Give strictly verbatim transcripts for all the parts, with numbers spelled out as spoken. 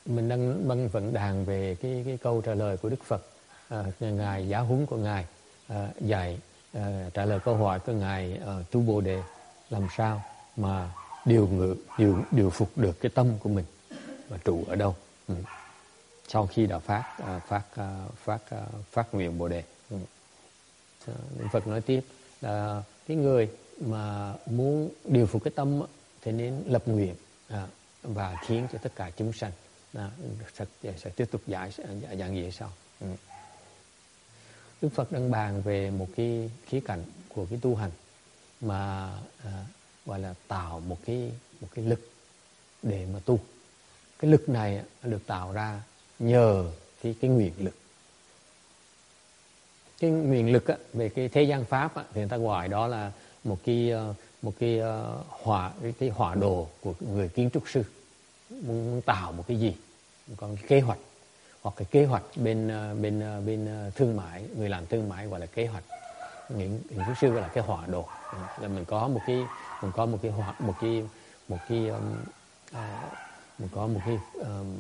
mình đang băng vẫn đàn về cái cái câu trả lời của Đức Phật, à, ngài giáo huấn của ngài, à, dạy à, trả lời câu hỏi của ngài à, Tu Bồ Đề làm sao mà điều ngự điều điều phục được cái tâm của mình và trụ ở đâu. Ừ. Sau khi đã phát à, phát à, phát à, phát nguyện Bồ Đề. Ừ. Đức Phật nói tiếp là cái người mà muốn điều phục cái tâm thì nên lập nguyện à, và khiến cho tất cả chúng sanh à, sẽ, sẽ tiếp tục giải giảng dạy sau. Ừ. Đức Phật đang bàn về một cái khía cạnh của cái tu hành mà à, gọi là tạo một cái một cái lực để mà tu. Cái lực này được tạo ra nhờ cái cái nguyện lực. Cái nguyện lực á, về cái thế gian pháp á, thì người ta gọi đó là một cái một cái hỏa cái, cái hỏa đồ của người kiến trúc sư muốn, muốn tạo một cái gì, có cái kế hoạch, hoặc cái kế hoạch bên bên bên thương mại, người làm thương mại gọi là kế hoạch, những kiến trúc sư gọi là cái hỏa đồ. Là mình có một cái mình có một cái hỏa một cái một cái um, uh, mình có một cái um,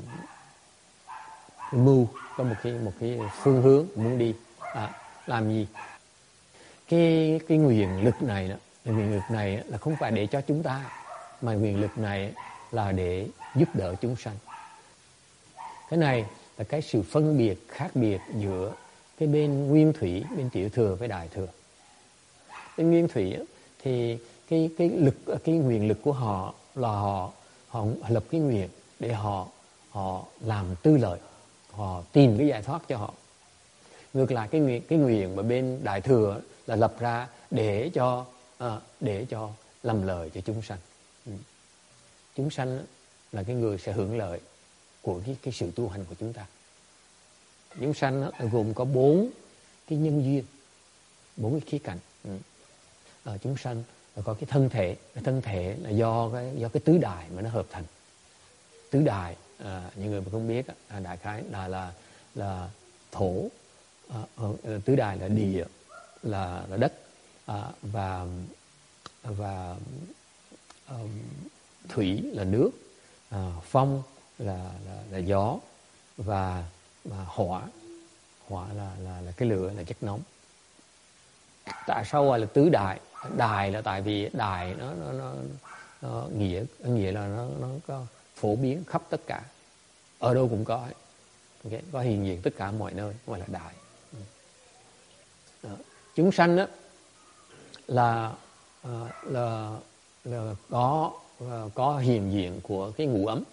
mưu, có một cái một cái phương hướng muốn đi à, làm gì. Cái cái nguyện lực này đó, cái nguyện lực này là không phải để cho chúng ta, mà nguyện lực này là để giúp đỡ chúng sanh. Cái này là cái sự phân biệt khác biệt giữa cái bên nguyên thủy, bên tiểu thừa với đại thừa. Bên nguyên thủy thì cái cái lực cái nguyện lực của họ là họ họ lập cái nguyện để họ họ làm tư lợi, họ tìm cái giải thoát cho họ. Ngược lại cái nguyện cái nguyện mà bên đại thừa là lập ra để cho à, để cho làm lợi cho chúng sanh. Ừ. Chúng sanh là cái người sẽ hưởng lợi của cái cái sự tu hành của chúng ta. Chúng sanh gồm có bốn cái nhân duyên, bốn cái khía cạnh. Ừ. À, chúng sanh có cái thân thể, cái thân thể là do cái do cái tứ đại mà nó hợp thành. Tứ đại à, những người mà không biết à, đại khái là là là thổ, à, tứ đại là địa, là là đất à, và và um, thủy là nước, à, phong là, là là gió, và và hỏa hỏa là là là cái lửa, là chất nóng. Tại sao gọi là tứ đại? Đại là tại vì đại nó nó nó, nó nghĩa nghĩa là nó nó có phổ biến khắp tất cả, ở đâu cũng có, okay. Có hiện diện tất cả mọi nơi, gọi là đại. Đó. Chúng sanh đó là là là có có hiện diện của cái ngũ ấm.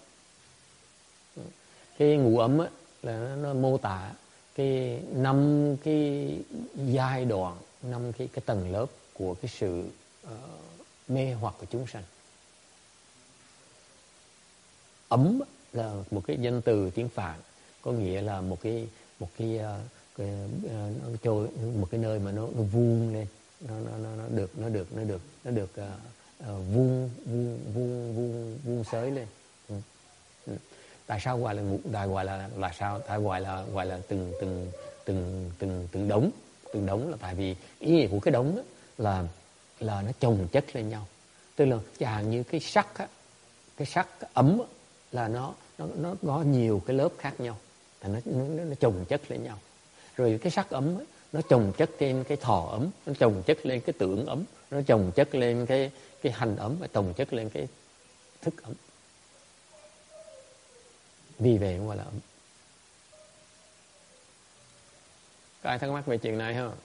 Cái ngũ ấm á, là nó, nó mô tả cái năm cái giai đoạn, năm cái cái tầng lớp của cái sự uh, mê hoặc của chúng sanh. Ấm là một cái danh từ tiếng Phạn, có nghĩa là một cái một cái, uh, cái uh, trôi một cái nơi mà nó, nó vuông lên, nó nó nó được nó được nó được nó được uh, uh, vuông vuông vuông vuông vuông xới lên. Ừ. Ừ. Tại sao gọi là ngũ đại, gọi là là sao? Tại gọi là gọi là từng từng từng từng từng đống, từng đống là tại vì ý nghĩa của cái đống đó là là nó chồng chất lên nhau. Tức là chẳng như cái sắt á, cái sắt cái ấm á, là nó nó nó có nhiều cái lớp khác nhau, thì nó nó, nó chồng chất lên nhau. Rồi cái sắt ấm á, nó chồng chất lên cái thọ ấm, nó chồng chất lên cái tưởng ấm, nó chồng chất lên cái cái hành ấm, và chồng chất lên cái thức ấm. Vì vậy nó gọi là ấm. Có ai thắc mắc về chuyện này không?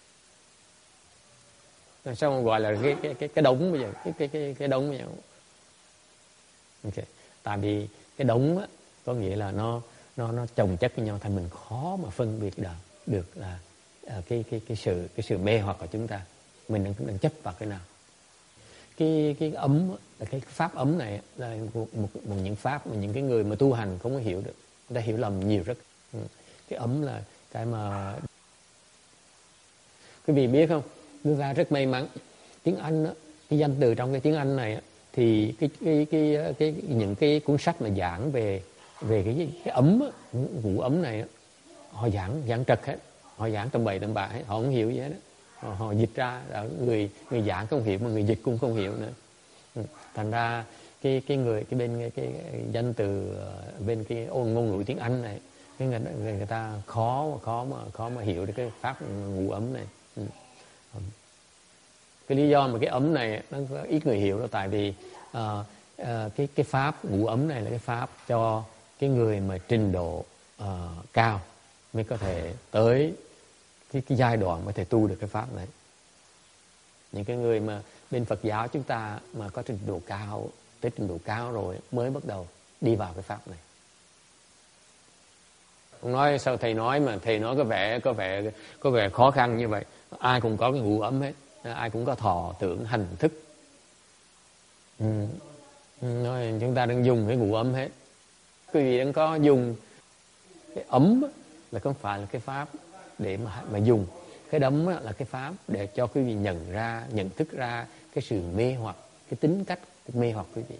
Tại sao gọi là cái cái cái cái đống bây giờ, cái cái cái cái đống bây giờ? Ok, tại vì cái đống á, có nghĩa là nó nó nó chồng chất với nhau, thành mình khó mà phân biệt được được là à, cái cái cái sự cái sự mê hoặc của chúng ta, mình đang đang chấp vào cái nào. Cái cái ấm là cái pháp ấm này là một, một, một những pháp mà những cái người mà tu hành không có hiểu được, người ta hiểu lầm nhiều rất. Cái ấm là cái mà quý vị biết không, chúng ta rất may mắn, tiếng Anh đó, cái danh từ trong cái tiếng Anh này thì cái cái cái, cái, cái những cái cuốn sách mà giảng về về cái cái ấm ngũ ấm này, họ giảng giảng trật hết, họ giảng tầm bậy tầm bạ hết, họ không hiểu gì hết đó. Họ, họ dịch ra, người người giảng không hiểu mà người dịch cũng không hiểu nữa. Thành ra cái cái người cái bên cái, cái danh từ bên cái ngôn ngữ tiếng Anh này, cái người, người, người ta khó khó mà khó mà hiểu được cái pháp ngủ ấm này. Ừ. Cái lý do mà cái ấm này nó ít người hiểu đó, tại vì uh, uh, cái cái pháp ngủ ấm này là cái pháp cho cái người mà trình độ uh, cao mới có thể tới cái, cái giai đoạn mới thể tu được cái pháp này. Những cái người mà bên Phật giáo chúng ta mà có trình độ cao, tới trình độ cao rồi mới bắt đầu đi vào cái pháp này. Ông nói sao thầy nói mà thầy nói có vẻ có vẻ có vẻ khó khăn như vậy. Ai cũng có cái ngủ ấm hết, ai cũng có thọ tưởng hành thức. Ừ. Nói chúng ta đang dùng cái ngủ ấm hết. Quý vị đang có dùng cái ấm là không phải là cái pháp để mà mà dùng. Cái đấm là cái pháp để cho quý vị nhận ra, nhận thức ra cái sự mê hoặc, cái tính cách của mê hoặc quý vị.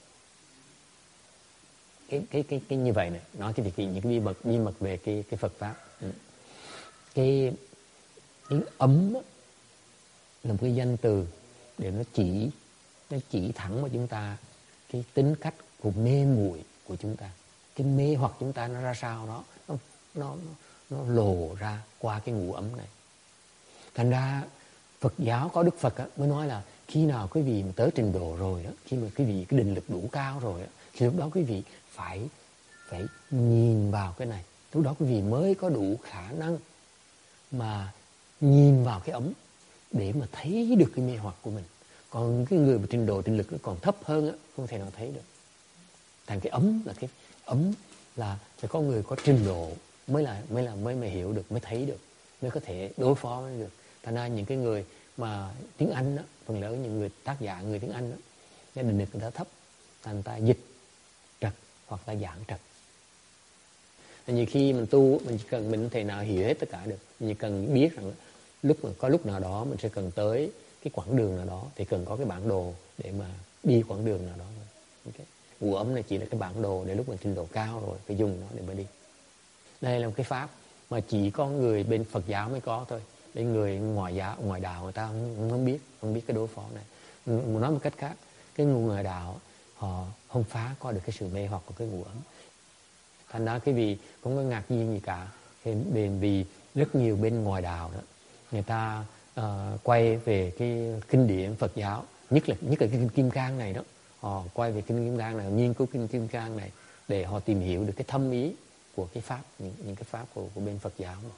Cái cái cái cái như vậy này, nói cái việc những cái bí mật bí mật về cái cái Phật pháp. Ừ. Cái cái ấm là một cái danh từ để nó chỉ nó chỉ thẳng vào chúng ta cái tính cách của mê muội của chúng ta, cái mê hoặc chúng ta nó ra sao đó, nó nó nó lộ ra qua cái ngủ ấm này. Thành ra Phật giáo có Đức Phật á, mới nói là khi nào quý vị mà tới trình độ rồi á, khi mà quý vị cái định lực đủ cao rồi á, thì lúc đó quý vị phải phải nhìn vào cái này. Lúc đó quý vị mới có đủ khả năng mà nhìn vào cái ấm để mà thấy được cái mê hoặc của mình. Còn cái người mà trình độ định lực nó còn thấp hơn á, không thể nào thấy được. Thành cái ấm là cái ấm là phải có người có trình độ mới là mới là mới mà hiểu được, mới thấy được, mới có thể đối phó với được. Thành ra những cái người mà tiếng Anh đó, phần lớn những người tác giả người tiếng Anh đó, cái định lực người ta thấp, thành ta dịch trật hoặc là giảng trật. Nhiều khi mình tu mình chỉ cần mình không thể nào hiểu hết tất cả được, mình chỉ cần biết rằng lúc mà có lúc nào đó mình sẽ cần tới cái quãng đường nào đó thì cần có cái bản đồ để mà đi quãng đường nào đó. Okay. Ngủ ấm này chỉ là cái bản đồ để lúc mình trình độ cao rồi phải dùng nó để mà đi. Đây là một cái pháp mà chỉ có người bên Phật giáo mới có thôi. Bên người ngoại giáo, ngoại đạo người ta không, không biết, không biết cái đối phó này. Muốn nói một cách khác, cái người ngoại đạo họ không phá có được cái sự mê hoặc của cái ngủ ấm. Thành ra cái vị không có ngạc nhiên gì cả. Vì rất nhiều bên ngoại đạo đó, người ta uh, quay về cái kinh điển Phật giáo, nhất là nhất là cái kinh Kim Cang này đó, họ quay về kinh Kim Cang này, nghiên cứu kinh Kim Cang này để họ tìm hiểu được cái thâm ý của cái pháp, những, những cái pháp của, của bên Phật giáo này.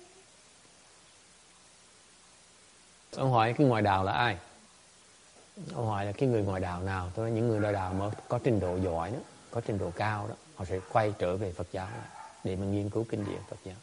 Ông hỏi cái ngoại đạo là ai? Ông hỏi là cái người ngoại đạo nào? Tôi nói những người ngoại đạo mà có trình độ giỏi đó, có trình độ cao đó, họ sẽ quay trở về Phật giáo này để mà nghiên cứu kinh điển Phật giáo.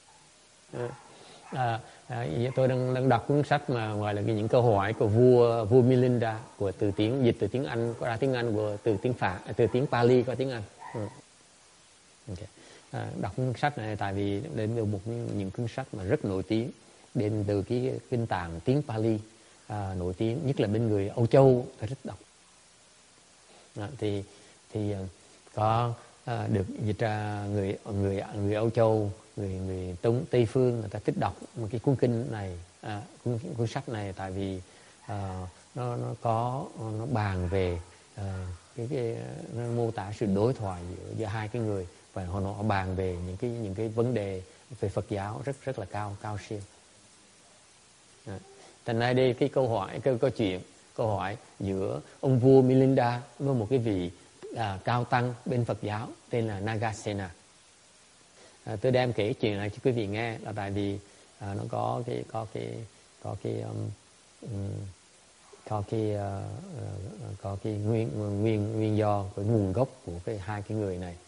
À, à, tôi đang, đang đọc cuốn sách mà gọi là cái những câu hỏi của vua vua Milinda, của từ tiếng dịch từ tiếng Anh qua tiếng Anh, của từ tiếng Phạn từ tiếng Pali qua tiếng Anh. Ừ. Okay. À, đọc cuốn sách này tại vì đến từ một những, những cuốn sách mà rất nổi tiếng, đến từ cái kinh tạng tiếng Pali à, nổi tiếng nhất là bên người Âu Châu phải rất đọc. À, thì thì có à, được dịch ra người người người Âu Châu, người người Tống Tây phương người ta thích đọc một cái cuốn kinh này, à, cuốn, cuốn sách này tại vì à, nó nó có nó bàn về à, cái, cái nó mô tả sự đối thoại giữa, giữa hai cái người, và họ nó bàn về những cái những cái vấn đề về Phật giáo rất rất là cao cao siêu. À, thành ra đây cái câu hỏi cái câu chuyện câu hỏi giữa ông vua Milinda với một cái vị à, cao tăng bên Phật giáo tên là Nagasena. À, tôi đem kể chuyện này cho quý vị nghe là tại vì à, nó có cái có cái có cái um, um, có cái uh, có cái nguyên nguyên nguyên do, cái nguồn gốc của cái hai cái người này.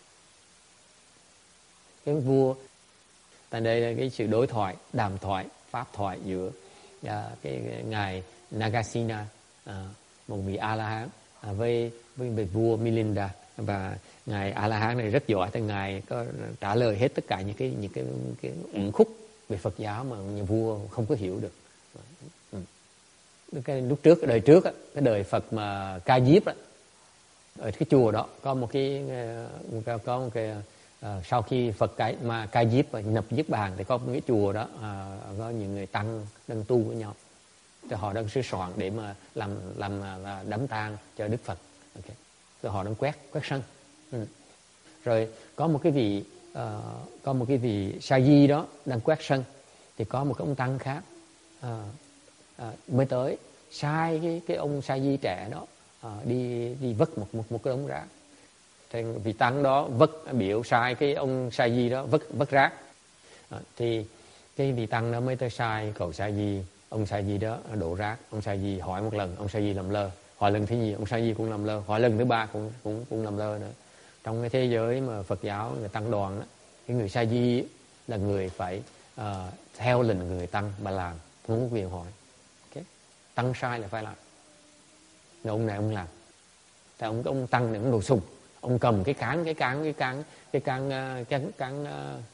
Cái vua tại đây là cái sự đối thoại, đàm thoại, pháp thoại giữa à, cái, cái ngài Nagasena, à, một vị A La Hán à, với với vị vua Milinda, và ngài A La Hán này rất giỏi, thì ngài có trả lời hết tất cả những cái những cái cái uẩn khúc về Phật giáo mà nhà vua không có hiểu được. Ừ. Cái lúc trước cái đời trước cái đời Phật mà Ca Diếp á, ở cái chùa đó có một cái có một cái à, sau khi Phật cái mà Ca Diếp và nhập Niết Bàn thì có một cái chùa đó à, có những người tăng đang tu với nhau, thì họ đang sửa soạn để mà làm làm là đám tang cho Đức Phật. Okay. rồi họ đang quét quét sân. Ừ. Rồi có một cái vị uh, có một cái vị sa di đó đang quét sân, thì có một cái ông tăng khác uh, uh, mới tới sai cái cái ông sa di trẻ đó uh, đi đi vất một một một cái đống rác. Thì vị tăng đó vất biểu sai cái ông sa di đó vất vất rác. Uh, thì cái vị tăng đó mới tới sai cậu sa di, ông sa di đó đổ rác. Ông sa di hỏi một lần, ông sa di làm lơ. Hỏi lần thứ nhì ông sa di cũng làm lơ. Hỏi lần thứ ba cũng cũng cũng làm lơ nữa. Trong cái thế giới mà Phật giáo, người tăng đoàn đó, cái người sa di là người phải uh, theo lệnh người tăng mà làm, không có quyền hỏi. Okay. Tăng sai là phải làm. Rồi ông này ông làm. Tại ông ông tăng này ông đồ sùng, ông cầm cái cán cái cán cái cán cái cán uh, cán cán uh,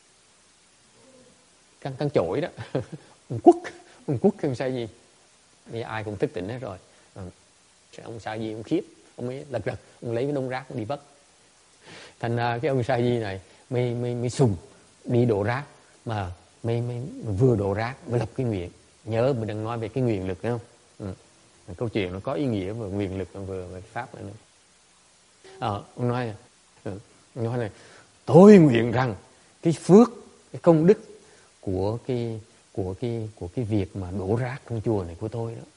cán cán chổi đó. Ông quất, ông quất cái ông sa di. Thì ai cũng thức tỉnh hết rồi. Ừ. Ông sa di ông khiếp, ông ấy lật đật, ông lấy cái đống rác ông đi vất. Thành ra cái ông sa di này mới mới mới sùng đi đổ rác, mà mới, mới vừa đổ rác mới lập cái nguyện. Nhớ mình đang nói về cái nguyện lực đúng không? Ừ. Câu chuyện nó có ý nghĩa về nguyện lực vừa về pháp nữa. Ờ, ông nói ừ, ông nói này, tôi nguyện rằng cái phước, cái công đức của cái của cái của cái việc mà đổ rác trong chùa này của tôi đó.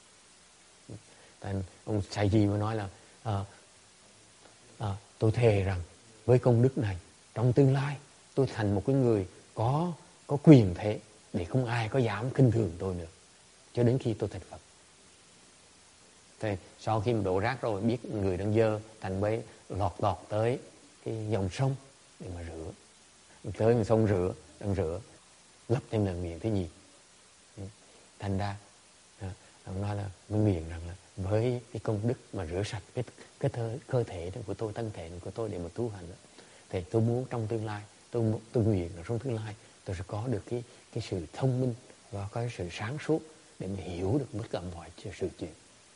Thành ông sa di mới nói là à, à, tôi thề rằng với công đức này trong tương lai tôi thành một cái người có có quyền thế để không ai có dám khinh thường tôi nữa cho đến khi tôi thành Phật. Thì sau khi mà đổ rác rồi biết người đang dơ, thành bấy lọt lọt tới cái dòng sông để mà rửa, tới dòng sông rửa, đang rửa lấp thêm lần nguyện thứ nhì. Thành ra ông nói là mới nguyện rằng là với cái công đức mà rửa sạch cái cái thơ, cơ thể của tôi, thân thể của tôi để mà tu hành đó, thì tôi muốn trong tương lai tôi tôi nguyện là trong tương lai tôi sẽ có được cái cái sự thông minh và có cái sự sáng suốt để mà hiểu được tất cả mọi sự chuyện.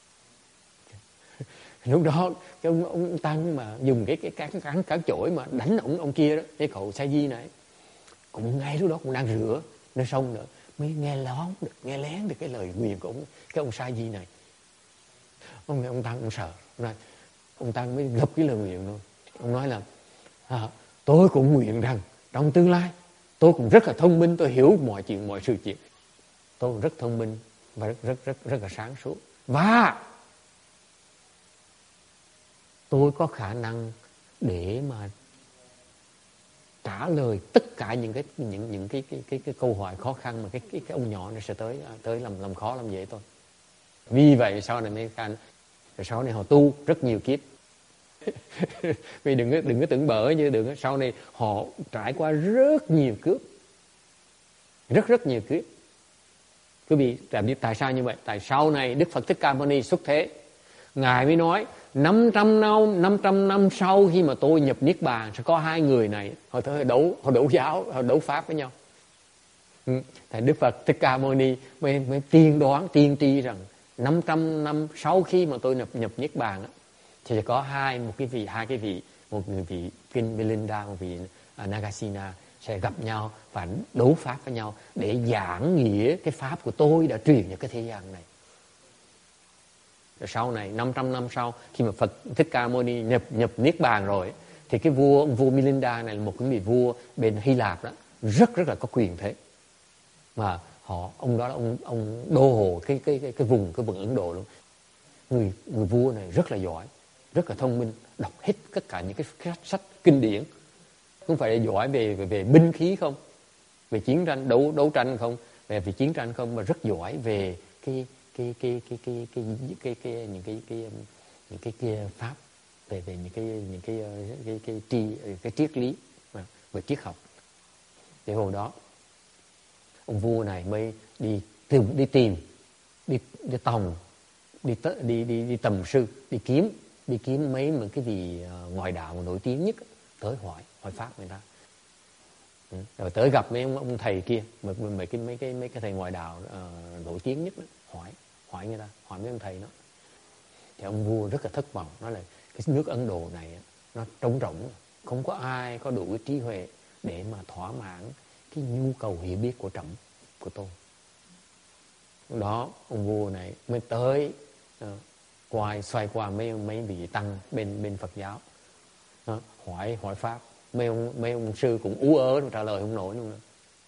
Lúc đó cái ông, ông tăng mà dùng cái cái cán cán cán chổi mà đánh ông ông kia đó, cái cậu sa di này cũng ngay lúc đó cũng đang rửa nơi sông nữa, mới nghe lón được, nghe lén được cái lời nguyện của ông, cái ông sa di này. Ông ông tăng ông sợ, ông, nói, ông tăng mới gấp cái lời nguyện luôn. Ông nói là à, tôi cũng nguyện rằng trong tương lai tôi cũng rất là thông minh, tôi hiểu mọi chuyện mọi sự chuyện, tôi cũng rất thông minh và rất rất rất rất là sáng suốt, và tôi có khả năng để mà trả lời tất cả những cái những những cái cái cái, cái câu hỏi khó khăn mà cái cái cái ông nhỏ này sẽ tới tới làm làm khó làm dễ tôi. Vì vậy sau này mới can, rồi sau này họ tu rất nhiều kiếp. Vì đừng có đừng có tưởng bở như đừng có, sau này họ trải qua rất nhiều kiếp, rất rất nhiều kiếp. Quý vị biết tại sao như vậy? Tại sau này Đức Phật Thích Ca Mâu Ni xuất thế, ngài mới nói năm trăm năm năm trăm năm sau khi mà tôi nhập niết bàn sẽ có hai người này họ tới đấu họ đấu giáo họ đấu pháp với nhau. Ừ. Thì Đức Phật Thích Ca Mâu Ni mới, mới tiên đoán tiên tri rằng năm trăm năm sau khi mà tôi nhập nhập niết bàn á, thì sẽ có hai một cái vị hai cái vị một người vị Kinh Milinda, một vị uh, Nagasena sẽ gặp nhau và đấu pháp với nhau để giảng nghĩa cái pháp của tôi đã truyền cho cái thế gian này. Rồi sau này năm trăm năm sau khi mà Phật Thích Ca Mâu Ni nhập nhập niết bàn rồi, thì cái vua ông vua Milinda này là một cái vị vua bên Hy Lạp đó, rất rất là có quyền thế, mà họ ông đó là ông ông đô hộ cái cái cái cái vùng cái vùng Ấn Độ luôn. Người người vua này rất là giỏi, rất là thông minh, đọc hết tất cả những cái, cái sách kinh điển, không phải là giỏi về về, về binh khí không, về chiến tranh đấu đấu tranh không, về về chiến tranh không, mà rất giỏi về cái cái cái cái cái cái cái cái những cái cái những cái cái pháp về về những cái những cái cái cái tri cái triết lý về triết học. Thì hồi đó ông vua này mới đi tìm đi tìm đi đi tòng đi đi đi đi tầm sư, đi kiếm đi kiếm mấy một cái vị ngoại đạo nổi tiếng nhất tới hỏi hỏi pháp người ta. Ừ. Rồi tới gặp mấy ông, ông thầy kia, mấy, mấy cái mấy cái mấy cái thầy ngoại đạo uh, nổi tiếng nhất đó, hỏi hỏi người ta, hỏi mấy ông thầy đó. Thì ông vua rất là thất vọng, nói là cái nước Ấn Độ này nó trống rỗng, không có ai có đủ cái trí huệ để mà thỏa mãn cái nhu cầu hiểu biết của trẫm của tôi. Đó ông vua này mới tới uh, quay xoay qua mấy mấy vị tăng bên bên Phật giáo, đó, hỏi hỏi pháp. Mấy ông mấy ông sư cũng ú ớ trả lời không nổi luôn.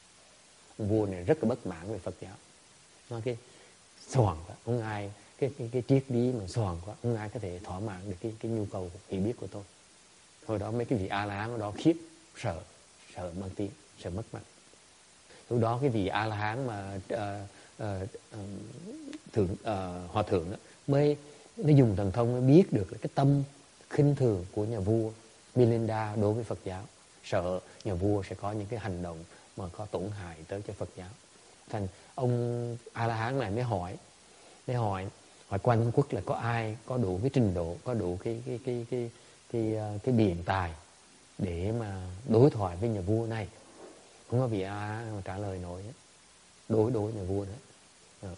Ông vua này rất là bất mãn về Phật giáo, nói cái xoàn quá, không ai cái cái cái triết lý mà xoàn quá, không ai có thể thỏa mãn được cái cái nhu cầu hiểu biết của tôi. Hồi đó mấy cái vị A La Hán ở đó khiếp, sợ sợ mang tiếng, sợ mất mặt. Lúc đó cái vị A La Hán mà uh, uh, uh, thượng uh, hòa thượng đó, mới nó dùng thần thông mới biết được cái tâm khinh thường của nhà vua Milinda đối với Phật giáo, sợ nhà vua sẽ có những cái hành động mà có tổn hại tới cho Phật giáo. Thành ông A La Hán này mới hỏi, mới hỏi hỏi quan Trung Quốc là có ai có đủ cái trình độ, có đủ cái cái cái cái cái cái, cái biện tài để mà đối thoại với nhà vua này. Không có vị A La Hán mà trả lời nổi đối đối nhà vua nữa.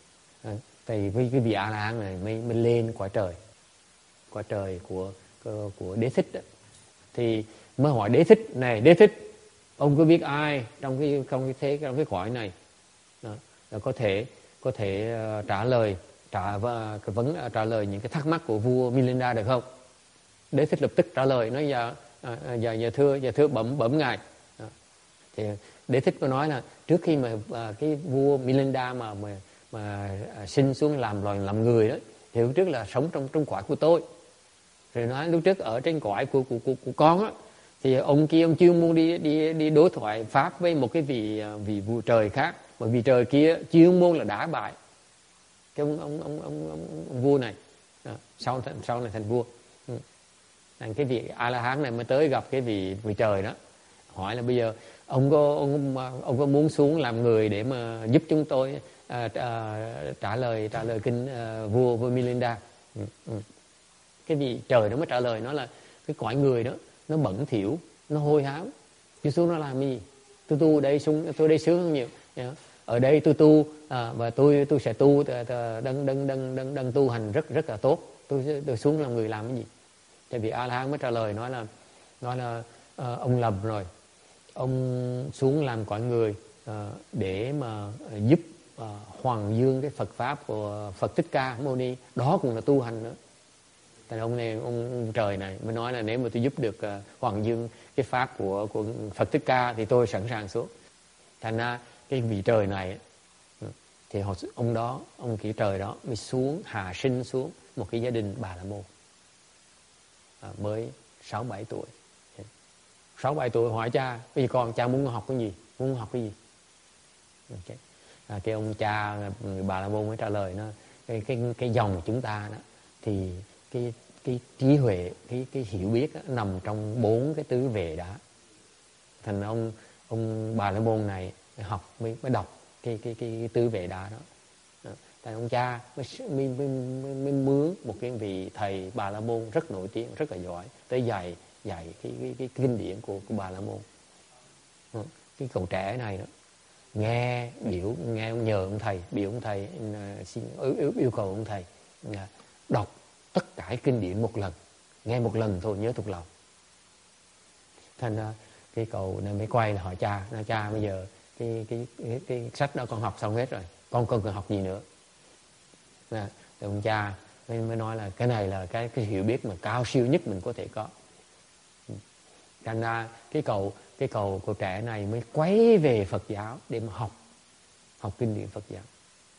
Thì với cái vị A La Hán này mới mới lên cõi trời, cõi trời của của Đế Thích đó. Thì mới hỏi Đế Thích này, Đế Thích, ông có biết ai trong cái trong cái thế trong cái cõi này đó, có thể có thể uh, trả lời trả và uh, vấn uh, trả lời những cái thắc mắc của vua Milinda được không? Đế Thích lập tức trả lời, nói dạ uh, dạ, dạ thưa dạ thưa bẩm bẩm ngài. Đó. Thì Đế Thích có nói là trước khi mà uh, cái vua Milinda mà mà mà uh, sinh xuống làm loài làm người đó, thì lúc trước là sống trong trong cõi của tôi. Rồi nói lúc trước ở trên cõi của của của, của con á, thì ông kia ông chuyên muốn đi đi đi đối thoại pháp với một cái vị vị vua trời khác, bởi vì trời kia chuyên môn là đả bại cái ông ông ông ông, ông, ông vua này, à, sau sau này thành vua. Ừ. Cái vị A La Hán này mới tới gặp cái vị vị trời đó, hỏi là bây giờ ông có ông ông có muốn xuống làm người để mà giúp chúng tôi à, à, trả lời trả lời kinh à, vua vua Milinda. Ừ. Ừ. Cái vị trời nó mới trả lời, nó là cái cõi người đó nó bẩn thỉu, nó hôi hám, chứ xuống nó làm gì? Tôi tu đây xuống tôi đây sướng hơn nhiều. Ở đây tôi tu à, và tôi tôi sẽ tu đăng đăng đăng đăng đăng tu hành rất rất là tốt. Tôi tôi xuống làm người làm cái gì? Thì vị A La Hán mới trả lời, nói là nói là à, ông lầm rồi. Ông xuống làm cõi người à, để mà giúp à, hoàng dương cái Phật pháp của Phật Thích Ca Mâu Ni, đó cũng là tu hành nữa. Thì ông này ông, ông trời này mới nói là nếu mà tôi giúp được uh, hoàng dương cái pháp của của Phật Thích Ca thì tôi sẵn sàng xuống. Thành ra cái vị trời này thì họ, ông đó ông kỳ trời đó mới xuống hạ sinh xuống một cái gia đình Bà La Môn à, mới sáu bảy tuổi. Sáu bảy tuổi hỏi cha, bây giờ con cha muốn học cái gì, muốn học cái gì? Okay. À, cái ông cha người Bà La Môn mới trả lời, nó cái cái cái dòng chúng ta đó thì cái cái trí huệ, cái cái hiểu biết đó, nằm trong bốn cái tứ về đã. Thành ông ông Bà La Môn này học mới mới đọc cái cái cái, cái tứ về đã đó. đó. Thành ông cha mới mới, mới mới mướn một cái vị thầy Bà La Môn rất nổi tiếng, rất là giỏi, tới dạy dạy cái cái, cái kinh điển của của Bà La Môn. Đó. Cái cậu trẻ này đó nghe biểu nghe ông nhờ ông thầy, biểu ông thầy xin yêu, yêu, yêu cầu ông thầy đọc tất cả kinh điển một lần, nghe một lần thôi nhớ thuộc lòng. Thành ra cái cậu này mới quay là hỏi cha, nói cha bây giờ cái cái cái, cái sách đó con học xong hết rồi, con cần cần học gì nữa? Nè, thì ông cha mới, mới nói là cái này là cái cái hiểu biết mà cao siêu nhất mình có thể có. Thành ra cái cậu cái cậu cậu trẻ này mới quay về Phật giáo để mà học học kinh điển Phật giáo.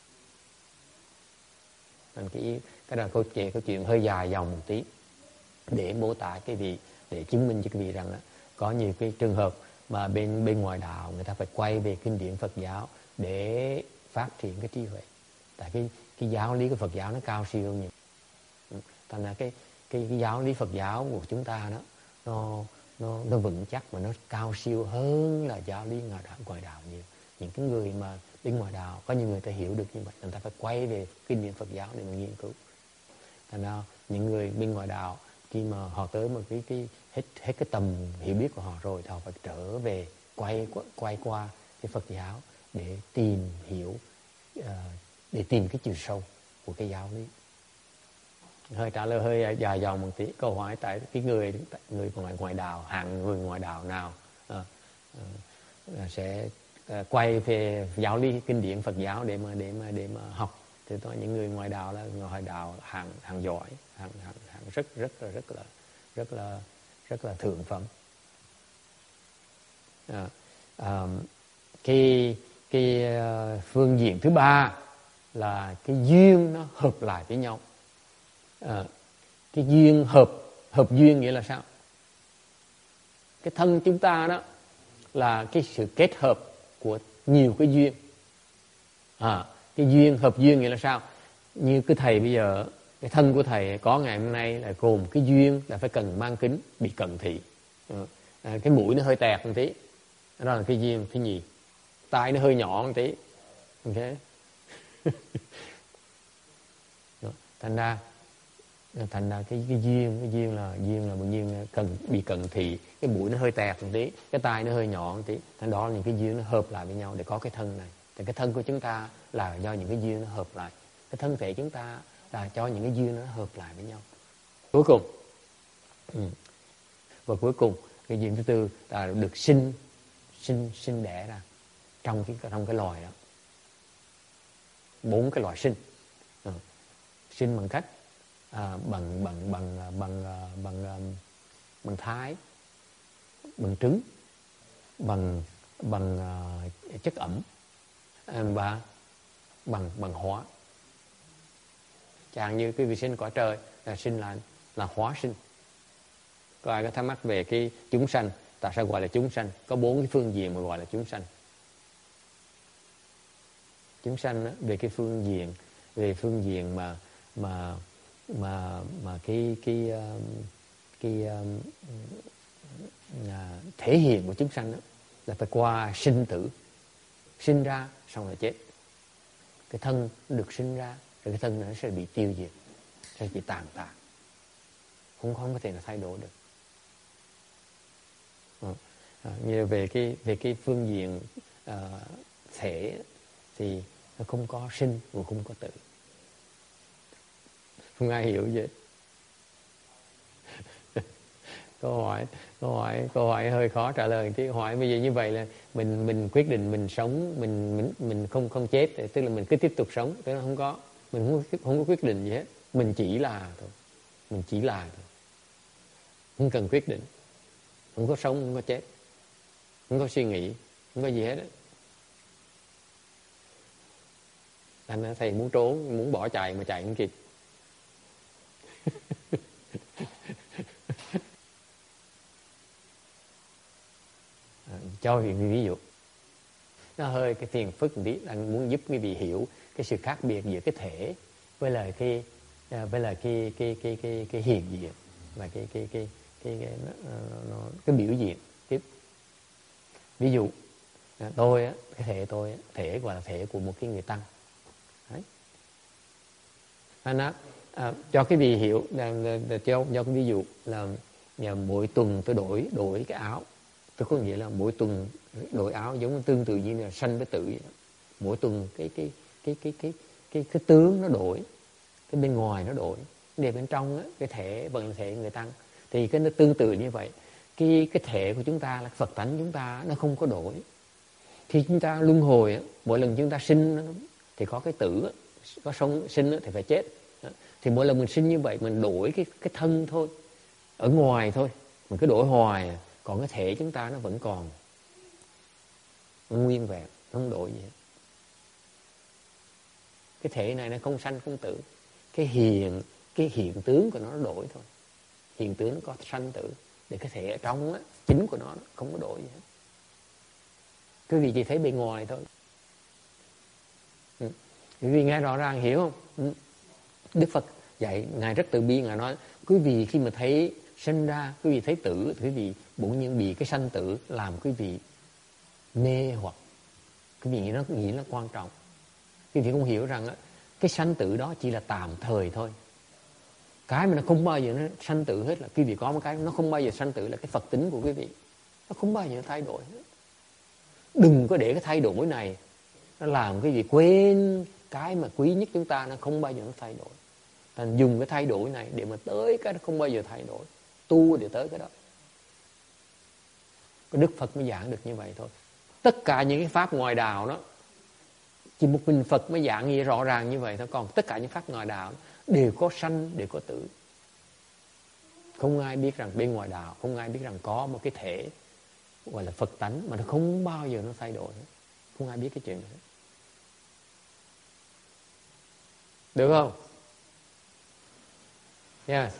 Nên cái cái đó câu chuyện câu chuyện hơi dài dòng một tí để mô tả cái vị, để chứng minh cho cái vị rằng đó, có nhiều cái trường hợp mà bên bên ngoài đạo người ta phải quay về kinh điển Phật giáo để phát triển cái trí huệ. Tại cái cái giáo lý của Phật giáo nó cao siêu hơn nhiều. Thành ra cái cái cái giáo lý Phật giáo của chúng ta đó nó nó nó vững chắc và nó cao siêu hơn là giáo lý ngoài đạo ngoài đạo nhiều. Những cái người mà bên ngoài đạo có những người ta hiểu được như vậy, người ta phải quay về kinh điển Phật giáo để mà nghiên cứu. Thành ra những người bên ngoài đạo khi mà họ tới một cái cái hết hết cái tầm hiểu biết của họ rồi, thì họ phải trở về quay quay qua cái Phật giáo để tìm hiểu uh, để tìm cái chiều sâu của cái giáo lý. Hơi trả lời hơi dài dòng một tí câu hỏi, tại cái người người ngoài ngoại đạo, hạng người ngoại đạo nào uh, uh, sẽ uh, quay về giáo lý kinh điển Phật giáo để mà để mà để mà học, thì tôi những người ngoài đạo là ngoài đạo hàng hàng giỏi, hàng hàng hàng rất rất là rất là rất là rất là thượng phẩm. À, à, cái cái phương diện thứ ba là cái duyên nó hợp lại với nhau. À, cái duyên hợp hợp duyên nghĩa là sao? Cái thân chúng ta đó là cái sự kết hợp của nhiều cái duyên. À, cái duyên hợp duyên nghĩa là sao? Như cái thầy bây giờ, cái thân của thầy có ngày hôm nay là gồm cái duyên là phải cần mang kính, bị cận thị. À, cái mũi nó hơi tẹt một tí, đó là cái duyên thứ nhì. Tai nó hơi nhỏ một tí, ok. thành ra thành ra cái cái duyên cái duyên là duyên là một duyên cần bị cận thị, cái mũi nó hơi tẹt một tí, cái tai nó hơi nhỏ một tí, thành đó là những cái duyên nó hợp lại với nhau để có cái thân này. Thì cái thân của chúng ta là do những cái duyên nó hợp lại, cái thân thể chúng ta là cho những cái duyên nó hợp lại với nhau. Cuối cùng, ừ. và cuối cùng cái duyên thứ tư là được sinh sinh sinh đẻ ra trong cái trong cái loài đó, bốn cái loài sinh. Ừ. Sinh bằng cách à, bằng bằng bằng bằng bằng bằng, bằng thai, bằng trứng, bằng bằng uh, chất ẩm và bằng bằng hóa. Chẳng như cái vi sinh cõi trời là sinh là là hóa sinh. Có ai có thắc mắc về cái chúng sanh, tại sao gọi là chúng sanh? Có bốn cái phương diện mà gọi là chúng sanh. Chúng sanh đó, về cái phương diện về phương diện mà mà mà mà cái cái cái, cái à, thể hiện của chúng sanh đó là phải qua sinh tử, sinh ra xong rồi chết. Cái thân được sinh ra rồi cái thân nó sẽ bị tiêu diệt, sẽ bị tàn tạ, không không có thể là thay đổi được. À, như về cái về cái phương diện à, thể thì nó không có sinh và không có tử, không ai hiểu vậy. câu hỏi câu hỏi câu hỏi hơi khó trả lời chứ. Hỏi bây giờ như vậy là mình mình quyết định mình sống, mình mình mình không không chết, tức là mình cứ tiếp tục sống, tức là không có mình không không có quyết định gì hết, mình chỉ là thôi, mình chỉ là thôi, không cần quyết định, không có sống, không có chết, không có suy nghĩ, không có gì hết. Anh thầy muốn trốn, muốn bỏ chạy mà chạy không kịp. Cho ví dụ nó hơi cái phiền phức một tí, anh muốn giúp quý vị hiểu cái sự khác biệt giữa cái thể với là cái với là cái cái cái cái cái hiện diện và cái cái cái cái cái, nó, nó, cái biểu hiện tiếp. Ví dụ tôi á, cái thể tôi á, thể gọi là thể của một cái người tăng. Đấy. Anh á, à, cho cái vị hiểu là, là, là cho cho cái ví dụ là nhà mỗi tuần tôi đổi đổi cái áo. Tôi có nghĩa là mỗi tuần đổi áo giống tương tự như là sanh với tử vậy đó. Mỗi tuần cái cái cái cái cái cái cái tướng nó đổi, cái bên ngoài nó đổi, để bên trong á, cái thể vẫn là thể người tăng. Thì cái nó tương tự như vậy. Cái cái thể của chúng ta là Phật tánh chúng ta nó không có đổi. Khi chúng ta luân hồi á, mỗi lần chúng ta sinh thì có cái tử, có sống sinh thì phải chết. Thì mỗi lần mình sinh như vậy mình đổi cái cái thân thôi, ở ngoài thôi, mình cứ đổi hoài. Còn cái thể chúng ta nó vẫn còn nó nguyên vẹn, nó không đổi gì hết. Cái thể này nó không sanh không tử. Cái hiện cái hiện tướng của nó, nó đổi thôi. Hiện tướng nó có sanh tử, để cái thể ở trong á, chính của nó, nó không có đổi gì hết. Quý vị chỉ thấy bên ngoài thôi. Ừ. Quý vị nghe rõ ràng hiểu không? Ừ. Đức Phật dạy, Ngài rất từ bi, Ngài nói quý vị khi mà thấy sinh ra, quý vị thấy tử, quý vị bỗng nhiên bị cái sanh tử làm quý vị mê hoặc. Quý vị nghĩ nó nghĩ nó quan trọng. Quý vị không hiểu rằng á, cái sanh tử đó chỉ là tạm thời thôi. Cái mà nó không bao giờ nó sanh tử hết là quý vị có một cái nó không bao giờ sanh tử là cái Phật tính của quý vị. Nó không bao giờ nó thay đổi hết. Đừng có để cái thay đổi này nó làm quý vị quên cái mà quý nhất chúng ta, nó không bao giờ nó thay đổi. Thành dùng cái thay đổi này để mà tới cái nó không bao giờ thay đổi. Tu để tới cái đó. Cái Đức Phật mới giảng được như vậy thôi. Tất cả những cái pháp ngoài đạo đó Chỉ một mình Phật mới dạng nghĩa rõ ràng như vậy thôi. Còn tất cả những pháp ngoài đạo đều có sanh, đều có tử. Không ai biết rằng bên ngoài đạo, không ai biết rằng có một cái thể gọi là Phật tánh mà nó không bao giờ nó thay đổi. Không ai biết cái chuyện đó. Được không? Yeah.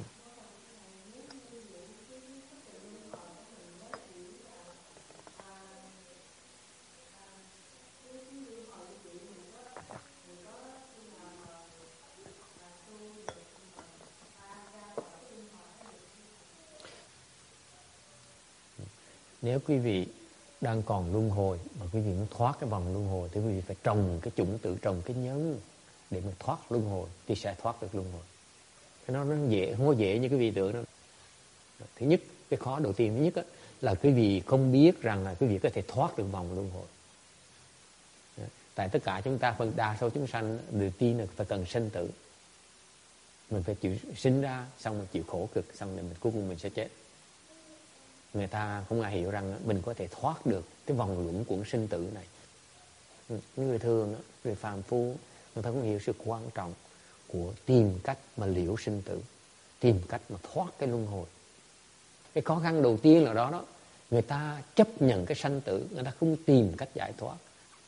Nếu quý vị đang còn luân hồi mà quý vị muốn thoát cái vòng luân hồi thì quý vị phải trồng cái chủng tử, trồng cái nhân để mà thoát luân hồi thì sẽ thoát được luân hồi. Cái nó nó dễ, không có dễ như quý vị tưởng đâu. Thứ nhất, cái khó đầu tiên thứ nhất á, là quý vị không biết rằng là quý vị có thể thoát được vòng luân hồi. Tại tất cả chúng ta, phần đa số chúng sanh đều tin là phải cần sinh tử. Mình phải chịu sinh ra, xong mình chịu khổ cực, xong rồi mình cuối cùng mình sẽ chết. Người ta không ai hiểu rằng mình có thể thoát được cái vòng luẩn quẩn sinh tử này. Những người thường, người phàm phu, người ta không hiểu sự quan trọng của tìm cách mà liễu sinh tử, tìm cách mà thoát cái luân hồi. Cái khó khăn đầu tiên là đó đó, người ta chấp nhận cái sanh tử, người ta không tìm cách giải thoát.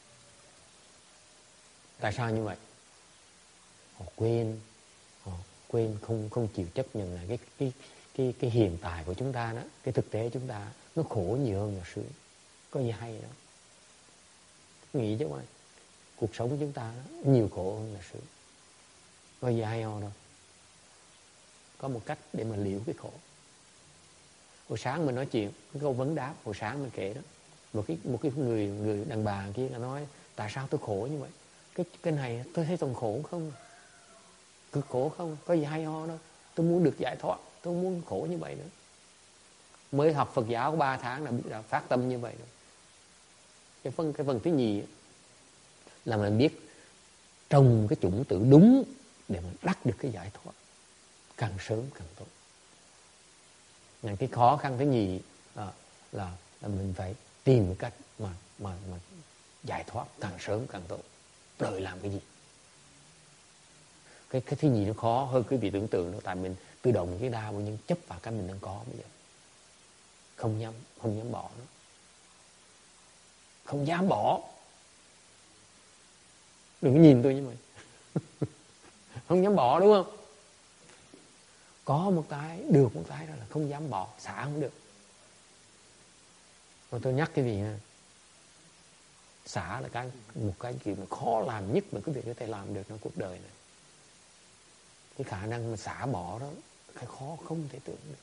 Tại sao như vậy? Họ quên, họ quên không không chịu chấp nhận là cái cái cái cái hiện tại của chúng ta đó, cái thực tế chúng ta nó khổ nhiều hơn là sướng. Có gì hay đâu. Nghĩ chứ mà cuộc sống của chúng ta đó, nhiều khổ hơn là sướng. Có gì hay ho đâu. Có một cách để mà liễu cái khổ. Hồi sáng mình nói chuyện, cái câu vấn đáp hồi sáng mình kể đó, một cái một cái người người đàn bà kia là nói tại sao tôi khổ như vậy? Cái cái này tôi thấy toàn khổ không? Cực khổ không? Có gì hay ho đâu. Tôi muốn được giải thoát, tôi không muốn khổ như vậy nữa. Mới học Phật giáo có ba tháng là biết là phát tâm như vậy rồi. Cái phần cái phần thứ nhì là mình biết trồng cái chủng tử đúng để mình đắc được cái giải thoát, càng sớm càng tốt. Nên cái khó khăn thứ nhì à, là, là mình phải tìm cách mà mà mà giải thoát càng sớm càng tốt. Đợi làm cái gì? Cái cái thứ nhì nó khó hơn quý vị tưởng tượng đó, tại mình tự động cái đa vô nhân chấp vào cái mình đang có bây giờ. Không dám, không dám bỏ nó. Không dám bỏ. Đừng có nhìn tôi như vậy. Không dám bỏ đúng không? Có một cái, được một cái đó là không dám bỏ, xả không được. Mà tôi nhắc cái gì nha. Xả là cái một cái chuyện mà khó làm nhất mà quý vị có thể làm được trong cuộc đời này. Cái khả năng mà xả bỏ đó, cái khó không thể tưởng được.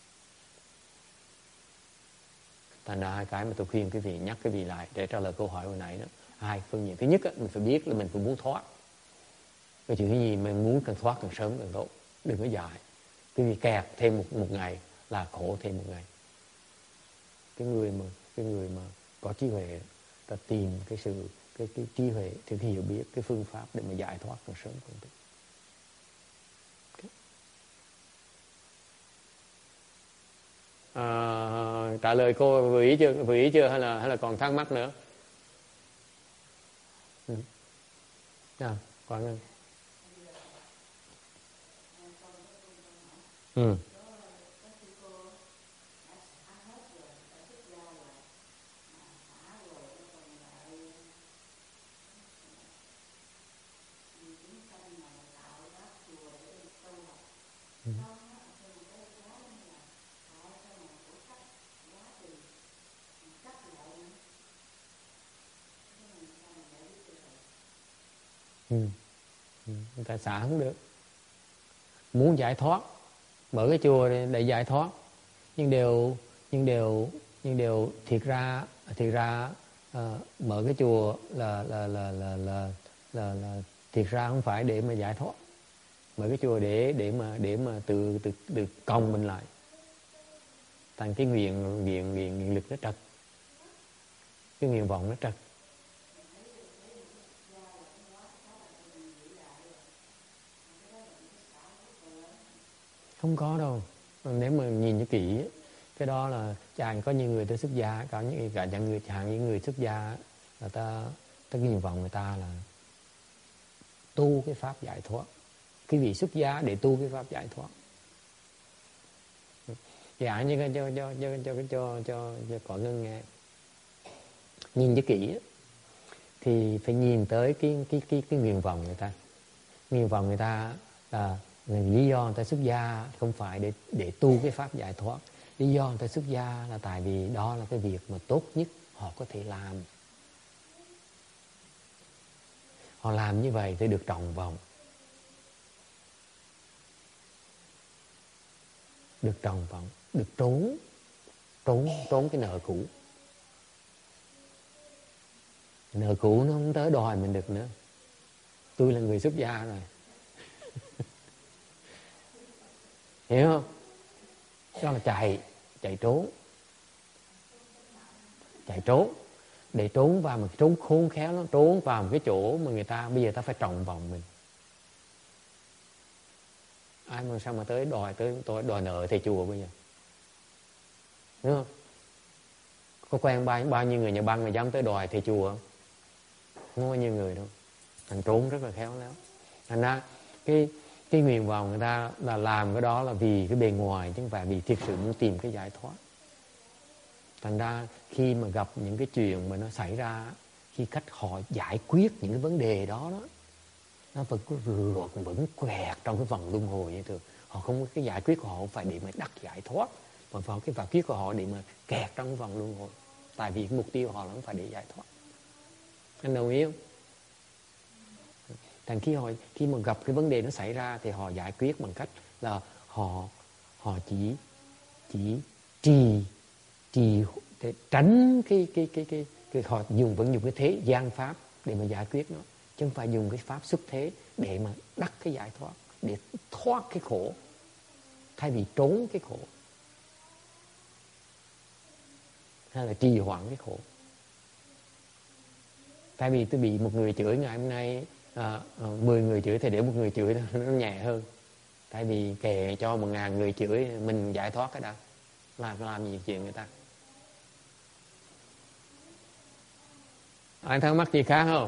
Thành ra hai cái mà tôi khuyên quý vị, nhắc quý vị lại để trả lời câu hỏi hồi nãy đó. Hai phương diện. Thứ nhất mình phải biết là mình phải muốn thoát. Cái chuyện gì mình muốn càng thoát càng sớm càng tốt. Đừng có dài. Quý vị kẹt thêm một, một ngày là khổ thêm một ngày. Cái người mà cái người mà có trí huệ ta tìm cái sự cái cái trí huệ thì hiểu biết cái phương pháp để mà giải thoát càng sớm càng tốt. À, trả lời cô vừa ý chưa vừa ý chưa hay là hay là còn thắc mắc nữa? Ừ. À, còn ừ. Ừ. Ừ. Ừ. Người ta xả không được. Muốn giải thoát mở cái chùa để, để giải thoát, nhưng đều nhưng đều nhưng đều thiệt ra thiệt ra uh, mở cái chùa là là là là là là, là thiệt ra không phải để mà giải thoát. Mở cái chùa để để mà để mà tự tự tự còng mình lại, thành cái nguyện nguyện nguyện, nguyện lực nó trật, cái nguyện vọng nó trật. Không có đâu. Nếu mà nhìn cho kỹ, cái đó là chẳng có những người tới xuất gia, có những cả những người chẳng những người xuất gia người ta Cái nguyện vọng người ta là tu cái pháp giải thoát. Cái vị xuất gia để tu cái pháp giải thoát. Dạ như cho cho cho cho cho cho cho có ngân nghe. Nhìn cho kỹ thì phải nhìn tới cái cái cái cái nguyện vọng người ta. Nguyện vọng người ta là lý do người ta xuất gia không phải để để tu cái pháp giải thoát. Lý do người ta xuất gia là tại vì đó là cái việc mà tốt nhất họ có thể làm. Họ làm như vậy để được trọn vọng. Được trọn vọng, được trốn, trốn, trốn cái nợ cũ. Nợ cũ nó không tới đòi mình được nữa. Tôi là người xuất gia rồi. Hiểu không? Đó là chạy, chạy trốn. Chạy trốn. Để trốn vào một cái trốn khôn khéo, nó trốn vào một cái chỗ mà người ta, bây giờ ta phải trọng vọng mình. Ai mà sao mà tới đòi, tới tôi đòi nợ thầy chùa bây giờ. Đúng không? Có quen bao, bao nhiêu người nhà băng mà dám tới đòi thầy chùa không? Không có nhiều người đâu. Thành trốn rất là khéo léo. Thành ra cái cái nguyện vọng người ta là làm cái đó là vì cái bề ngoài chứ không phải vì thực sự muốn tìm cái giải thoát. Thành ra khi mà gặp những cái chuyện mà nó xảy ra, khi cách họ giải quyết những cái vấn đề đó đó, nó vẫn cứ ruột vẫn quẹt trong cái vòng luân hồi như thường. Họ không có cái giải quyết của họ không phải để mà đắc giải thoát, mà phải cái giải quyết của họ để mà kẹt trong cái vòng luân hồi. Tại vì cái mục tiêu của họ là không phải để giải thoát. Anh đồng ý không? Thành khi họ khi mà gặp cái vấn đề nó xảy ra thì họ giải quyết bằng cách là họ họ chỉ chỉ trì trì để tránh cái cái cái cái, cái họ dùng vẫn dùng cái thế gian pháp để mà giải quyết nó, chứ không phải dùng cái pháp xuất thế để mà đắc cái giải thoát, để thoát cái khổ thay vì trốn cái khổ hay là trì hoãn cái khổ. Tại vì tôi bị một người chửi ngày hôm nay, à, à, mười người chửi thì để một người chửi nó nhẹ hơn. Tại vì kệ cho một ngàn người chửi mình giải thoát cái đã, làm làm gì chuyện người ta. Ai thắc mắc gì khác không?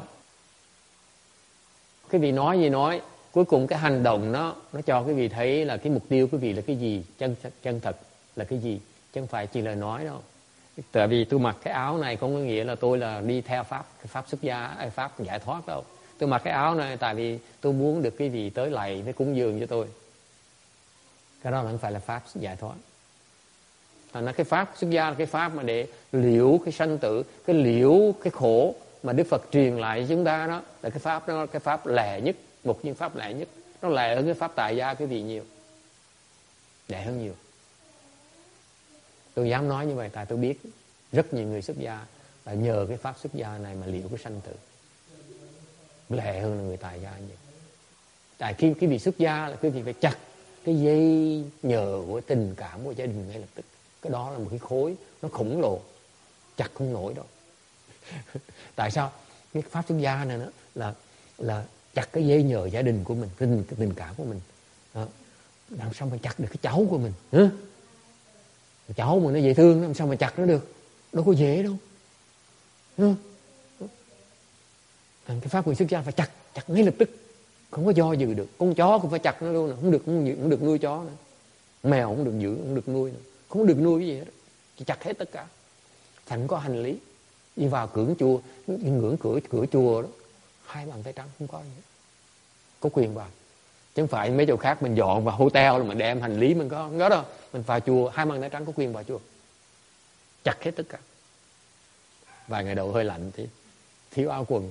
Cái vị nói gì nói, cuối cùng cái hành động nó nó cho cái vị thấy là cái mục tiêu cái vị là cái gì, chân chân thật là cái gì, chứ không phải chỉ lời nói đâu. Tại vì tôi mặc cái áo này không có nghĩa là tôi là đi theo pháp cái pháp xuất gia, pháp giải thoát đâu. Tôi mặc cái áo này tại vì tôi muốn được cái gì tới lạy với cúng dường cho tôi. Cái đó là không phải là pháp giải thoát. Thành ra cái pháp xuất gia là cái pháp mà để liễu cái sanh tử, cái liễu cái khổ mà Đức Phật truyền lại cho chúng ta, đó là cái pháp đó, cái pháp lẻ nhất, một những pháp lẻ nhất. Nó lẻ hơn cái pháp tại gia cái vị nhiều, lẻ hơn nhiều. Tôi dám nói như vậy tại tôi biết rất nhiều người xuất gia là nhờ cái pháp xuất gia này mà liễu cái sanh tử, lẻ hơn là người tại gia nhiều. Tại khi cái vị xuất gia là cái vị phải chặt cái dây nhờ của tình cảm của gia đình ngay lập tức. Cái đó là một cái khối nó khổng lồ, chặt không nổi đâu. Tại sao? Cái pháp xuất gia này nó là là chặt cái dây nhờ gia đình của mình, tình tình cảm của mình. Đó. Làm sao mà chặt được cái cháu của mình? Hả? Cháu mà nó dễ thương, làm sao mà chặt nó được? Đâu có dễ đâu. Hả? Thành cái pháp người xuất gia phải chặt, chặt ngay lập tức, không có do dự được. Con chó cũng phải chặt nó luôn, không được không, không được nuôi chó nữa. Mèo không được giữ, không được nuôi nữa. Không được nuôi cái gì hết, chỉ chặt hết tất cả. Thành có hành lý, đi vào cửa chùa, ngưỡng cửa cửa chùa đó, hai bàn tay trắng không có gì hết. Có quyền vào, chứ không phải mấy chỗ khác mình dọn vào hotel là mình đem hành lý mình có không có đâu. Mình vào chùa hai bàn tay trắng có quyền vào chùa, chặt hết tất cả. Vài ngày đầu hơi lạnh thì thiếu áo quần.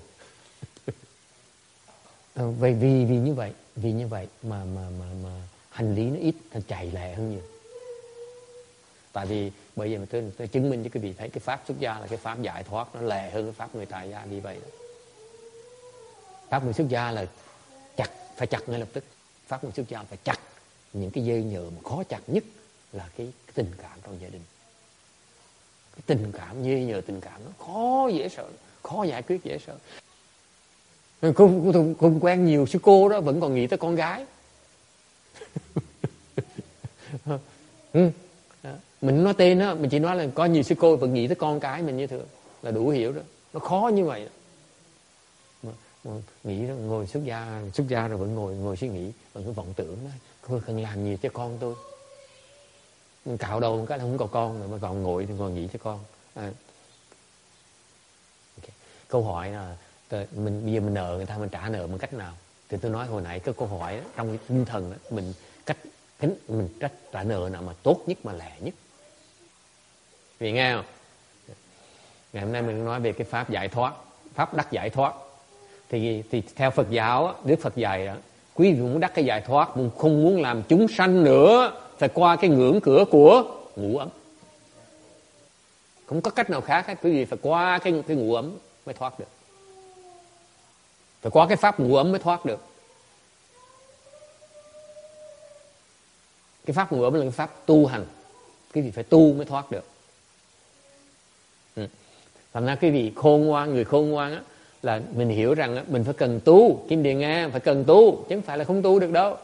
Vậy vì vì như vậy, vì như vậy mà mà mà mà hành lý nó ít, nó chạy lẹ hơn nhiều. Tại vì bây giờ mà tôi, tôi chứng minh cho quý vị thấy cái pháp xuất gia là cái pháp giải thoát, nó lẹ hơn cái pháp người tại gia vì vậy đó. Pháp người xuất gia là chặt, phải chặt ngay lập tức. Pháp người xuất gia phải chặt những cái dây nhợ mà khó chặt nhất là cái, cái tình cảm trong gia đình. Cái tình cảm, dây nhợ tình cảm nó khó dễ sợ, khó giải quyết dễ sợ. Không, không, không quen nhiều sư cô đó vẫn còn nghĩ tới con gái. Ừ. Mình nói tên đó, mình chỉ nói là có nhiều sư cô vẫn nghĩ tới con cái mình như thường là đủ hiểu đó. Nó khó như vậy đó. nghĩ ngồi xuất gia xuất gia rồi vẫn ngồi ngồi suy nghĩ, vẫn cứ vọng tưởng đó, tôi cần làm gì cho con tôi. Mình cạo đầu một cái là không có con rồi mà còn ngồi thì còn nghĩ cho con. À. Okay. Câu hỏi là mình bây giờ mình nợ người ta, mình trả nợ bằng cách nào? Thì tôi nói hồi nãy cái câu hỏi đó, trong cái tinh thần đó, mình cách tính mình cách trả nợ nào mà tốt nhất mà lẹ nhất. Vì nghe không? Ngày hôm nay mình nói về cái pháp giải thoát, pháp đắc giải thoát. Thì thì theo Phật giáo, Đức Phật dạy đó, quý vị muốn đắc cái giải thoát, không muốn làm chúng sanh nữa, phải qua cái ngưỡng cửa của ngũ ấm. Không có cách nào khác hết, quý vị phải qua cái cái ngũ ấm mới thoát được. Phải qua cái pháp ngũ ấm mới thoát được. Cái pháp ngũ ấm là cái pháp tu hành, quý vị phải tu mới thoát được. Ừ. Thành ra quý vị khôn ngoan, người khôn ngoan á, là mình hiểu rằng á, mình phải cần tu. Kim Điền Nga phải cần tu, chứ không phải là không tu được đâu.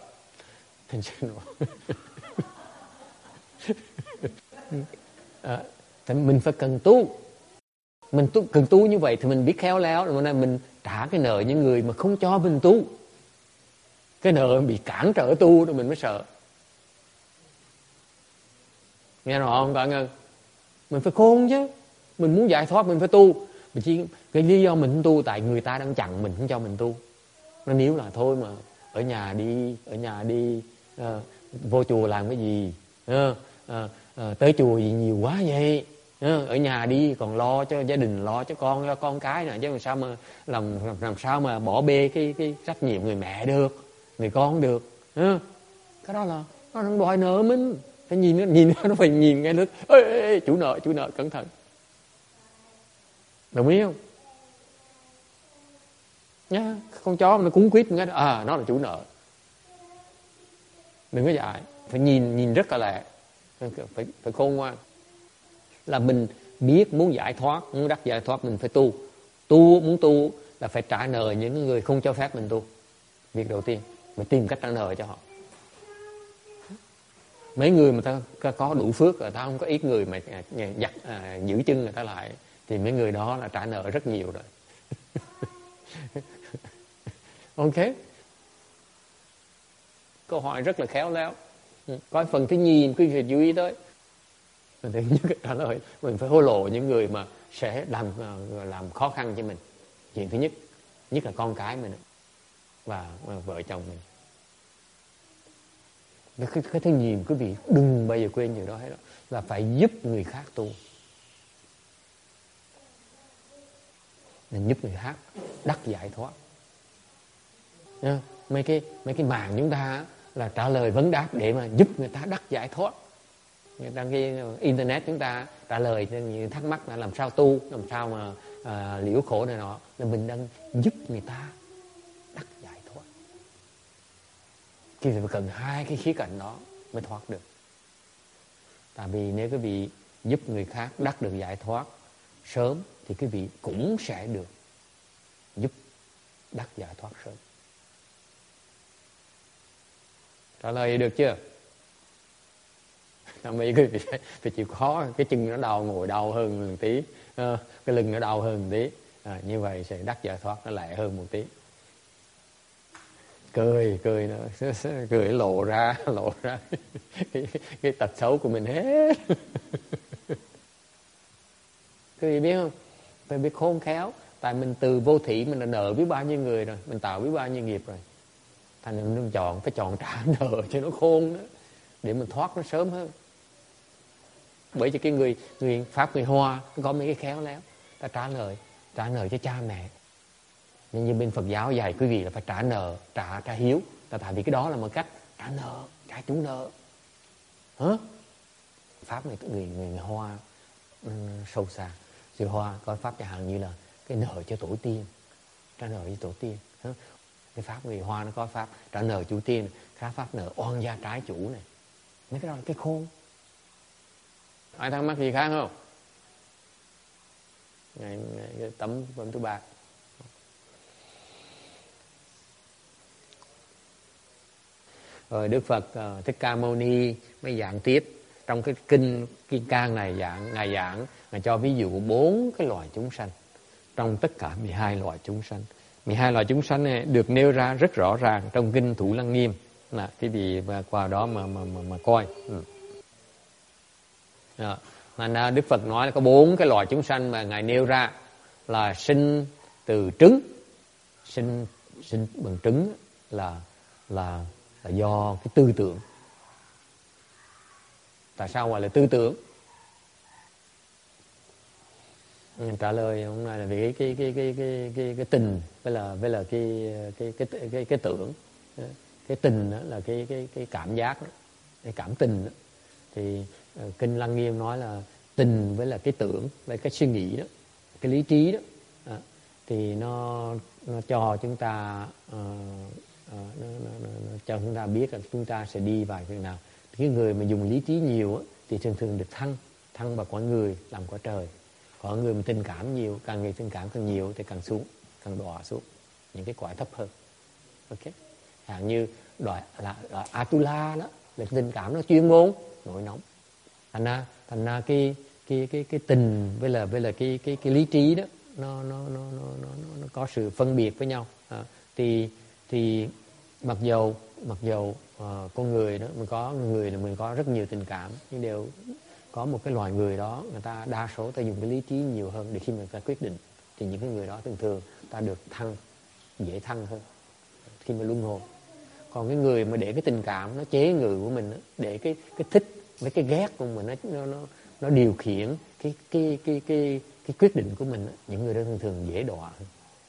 À, mình phải cần tu. Mình tu, cần tu như vậy thì mình biết khéo léo, rồi mình trả cái nợ những người mà không cho mình tu. Cái nợ bị cản trở tu rồi mình mới sợ. Nghe rõ không cả ngân? Mình phải khôn chứ. Mình muốn giải thoát mình phải tu. Mình chỉ, cái lý do mình không tu tại người ta đang chặn mình, không cho mình tu. Nó nếu là thôi mà ở nhà đi, ở nhà đi, uh, vô chùa làm cái gì, uh, uh, uh, tới chùa gì nhiều quá vậy, uh, ở nhà đi còn lo cho gia đình, lo cho con, cho con cái nè, chứ làm sao mà làm, làm, làm sao mà bỏ bê cái cái trách nhiệm người mẹ được, người con được, uh. Cái đó là nó đang đòi nợ mình. Phải nhìn nhìn nó phải nhìn ngay nước, ê, ê, ê, chủ nợ, chủ nợ cẩn thận. Đồng ý không? Nhá, con chó nó cúng quýt cái à nó là chủ nợ. Đừng có dại, phải nhìn nhìn rất là lẹ, phải phải khôn ngoan. Là mình biết muốn giải thoát, muốn đắc giải thoát mình phải tu. Tu muốn tu là phải trả nợ những người không cho phép mình tu. Việc đầu tiên, mình tìm cách trả nợ cho họ. Mấy người mà ta có đủ phước rồi, ta không có ít người mà giặt à, giữ chân người ta lại, thì mấy người đó là trả nợ rất nhiều rồi. Ok. Câu hỏi rất là khéo léo. Coi phần thứ nhì quý vị chú ý tới. Mình thứ nhất trả lời, mình phải hô lộ những người mà sẽ làm làm khó khăn cho mình. Chuyện thứ nhất, nhất là con cái mình và, và vợ chồng mình. Cái, cái thứ nhì quý vị đừng bao giờ quên điều đó hết, là phải giúp người khác tu. Mình giúp người khác đắc giải thoát. Nha. Mấy cái mấy cái mạng chúng ta là trả lời vấn đáp để mà giúp người ta đắc giải thoát. Trong cái internet chúng ta trả lời cho những thắc mắc là làm sao tu, làm sao mà à, liễu khổ này nọ, là mình đang giúp người ta đắc giải thoát. Thì phải cần hai cái khía cạnh đó mới thoát được. Tại vì nếu quý vị giúp người khác đắc được giải thoát sớm thì quý vị cũng sẽ được giúp đắc giải thoát sớm. Trả lời được chưa? Làm mấy quý vị phải, phải chịu khó, cái chân nó đau ngồi đau hơn một tí, à, cái lưng nó đau hơn một tí, à, như vậy sẽ đắc giải thoát nó lẹ hơn một tí. Cười cười nó cười lộ ra lộ ra cái, cái tật xấu của mình hết. Quý vị biết không? Phải biết khôn khéo. Tại mình từ vô thị mình đã nợ biết bao nhiêu người rồi, mình tạo biết bao nhiêu nghiệp rồi. Thành ra mình chọn, phải chọn trả nợ cho nó khôn đó, để mình thoát nó sớm hơn. Bởi vì cái người người Pháp, người Hoa có mấy cái khéo léo, ta trả nợ trả nợ cho cha mẹ. Nhưng như bên Phật giáo dạy quý vị là phải trả nợ, trả trả hiếu. Tại vì cái đó là một cách trả nợ, trả chủ nợ. Hả? Pháp này người người, người Hoa um, sâu xa. Người Hoa có pháp chẳng hạn như là cái nợ cho tổ tiên, trả nợ cho tổ tiên. Hả? Cái pháp người Hoa nó có pháp trả nợ chủ tiên, khá pháp nợ oan gia trái chủ này. Mấy cái đó là cái khôn. Ai thắc mắc gì khác không? Ngày, ngày tấm tấm thứ ba. Rồi Đức Phật uh, Thích Ca Mâu Ni mới giảng tiếp trong cái kinh Kim Cang này, giảng ngài giảng ngài cho ví dụ bốn cái loài chúng sanh trong tất cả mười hai loài chúng sanh. mười hai loài chúng sanh này được nêu ra rất rõ ràng trong kinh Thủ Lăng Nghiêm. Là quý vị và qua đó mà mà mà, mà coi. Ừ. À, nên Đức Phật nói là có bốn cái loài chúng sanh mà ngài nêu ra là sinh từ trứng, sinh sinh bằng trứng là là là do cái tư tưởng. Tại sao gọi là tư tưởng? Mình trả lời hôm nay là vì cái cái cái cái cái cái tình với là với là cái cái cái cái cái, cái tưởng. Cái tình đó là cái cái cái cảm giác đó, cái cảm tình đó. Thì uh, kinh Lăng Nghiêm nói là tình với là cái tưởng, với cái suy nghĩ đó, cái lý trí đó, à, thì nó nó cho chúng ta uh, uh, nó, nó, nó, nó cho chúng ta biết là chúng ta sẽ đi vào việc nào. Cái người mà dùng lý trí nhiều á, thì thường thường được thăng thăng vào cõi người làm cõi trời. Còn người mà tình cảm nhiều, càng ngày tình cảm càng nhiều thì càng xuống, càng đọa xuống những cái cõi thấp hơn. Ok, hạng như đọa là, là Atula đó, là tình cảm nó chuyên môn nổi nóng. Thành ra thành ra cái cái cái cái tình với là với là cái cái cái lý trí đó nó nó nó nó nó, nó có sự phân biệt với nhau. À, thì thì mặc dầu mặc dầu uh, con người đó mình có người là mình có rất nhiều tình cảm, nhưng đều có một cái loài người đó người ta đa số ta dùng cái lý trí nhiều hơn để khi mà ta quyết định, thì những cái người đó thường thường ta được thăng, dễ thăng hơn khi mà luân hồi. Còn cái người mà để cái tình cảm nó chế ngự của mình, để cái cái thích với cái ghét của mình nó nó nó, nó điều khiển cái cái cái cái cái quyết định của mình, những người đó thường thường dễ đọa hơn.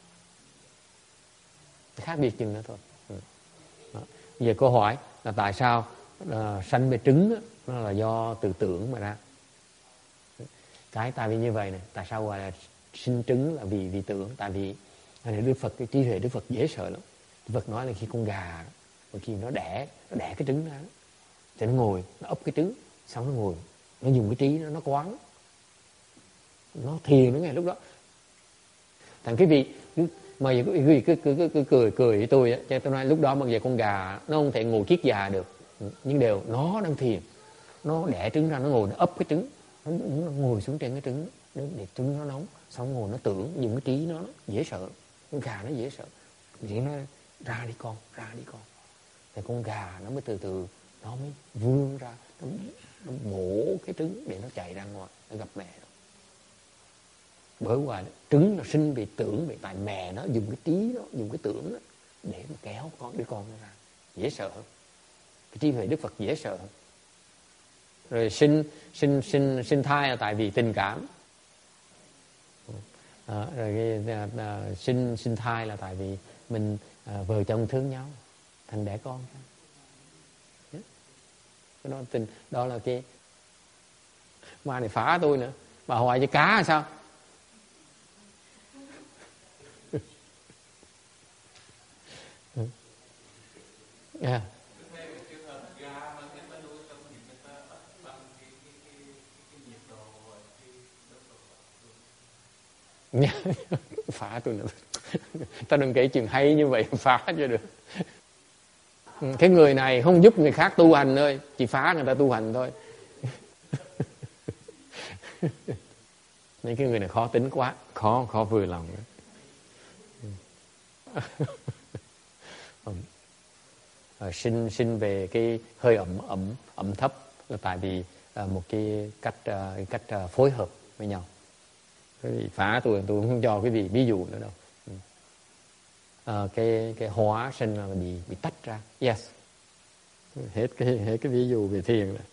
Khác biệt chừng đó thôi. Đó. Giờ câu hỏi là tại sao uh, sanh về trứng đó, nó là do từ tưởng mà ra. Cái tại vì như vậy này, tại sao gọi là sinh trứng là vì vì tưởng? Tại vì Đức Phật, cái trí huệ Đức Phật dễ sợ lắm. Đức Phật nói là khi con gà đó, khi nó đẻ nó đẻ cái trứng ra đó, thì nó ngồi nó ấp cái trứng, xong nó ngồi nó dùng cái trí nó nó quán, nó thiền nó ngay lúc đó. Thằng cái vị mà giờ quý vị cứ, cứ, cứ, cứ cười cười với tôi á, cho tôi nói lúc đó mà giờ con gà nó không thể ngồi kiết già được, nhưng đều nó đang thiền, nó đẻ trứng ra, nó ngồi nó ấp cái trứng, nó, nó ngồi xuống trên cái trứng để trứng nó nóng, xong ngồi nó tưởng, dùng cái trí nó, nó dễ sợ. Con gà nó dễ sợ, chỉ nó ra đi con, ra đi con, thì con gà nó mới từ từ nó mới vươn ra, nó, nó mổ cái trứng để nó chạy ra ngoài, nó gặp mẹ. Bởi vì trứng là sinh vì tưởng, vì tại mẹ nó dùng cái trí đó, dùng cái tưởng đó để mà kéo con đứa con nó ra, dễ sợ hơn. Cái trí huệ Đức Phật dễ sợ hơn. Rồi sinh sinh sinh sinh thai là tại vì tình cảm. À, rồi cái, à, à, sinh sinh thai là tại vì mình à, vợ chồng thương nhau thành đẻ con. Cái đó tình, đó là cái ma này phá tôi nữa. Bà hỏi với cá là sao? Yeah. Phá tôi nữa. Ta đừng kể chuyện hay như vậy phá cho được. Cái người này không giúp người khác tu hành thôi, chỉ phá người ta tu hành thôi. Nên cái người này khó tính quá, khó khó vừa lòng nữa. À, sinh sinh về cái hơi ẩm ẩm ẩm thấp là tại vì à, một cái cách à, cách à, phối hợp với nhau. Cái phá tôi tôi không cho cái gì ví dụ nữa đâu. À, cái cái hóa sinh là bị bị tách ra. Yes. Hết cái hết cái ví dụ về thiền rồi.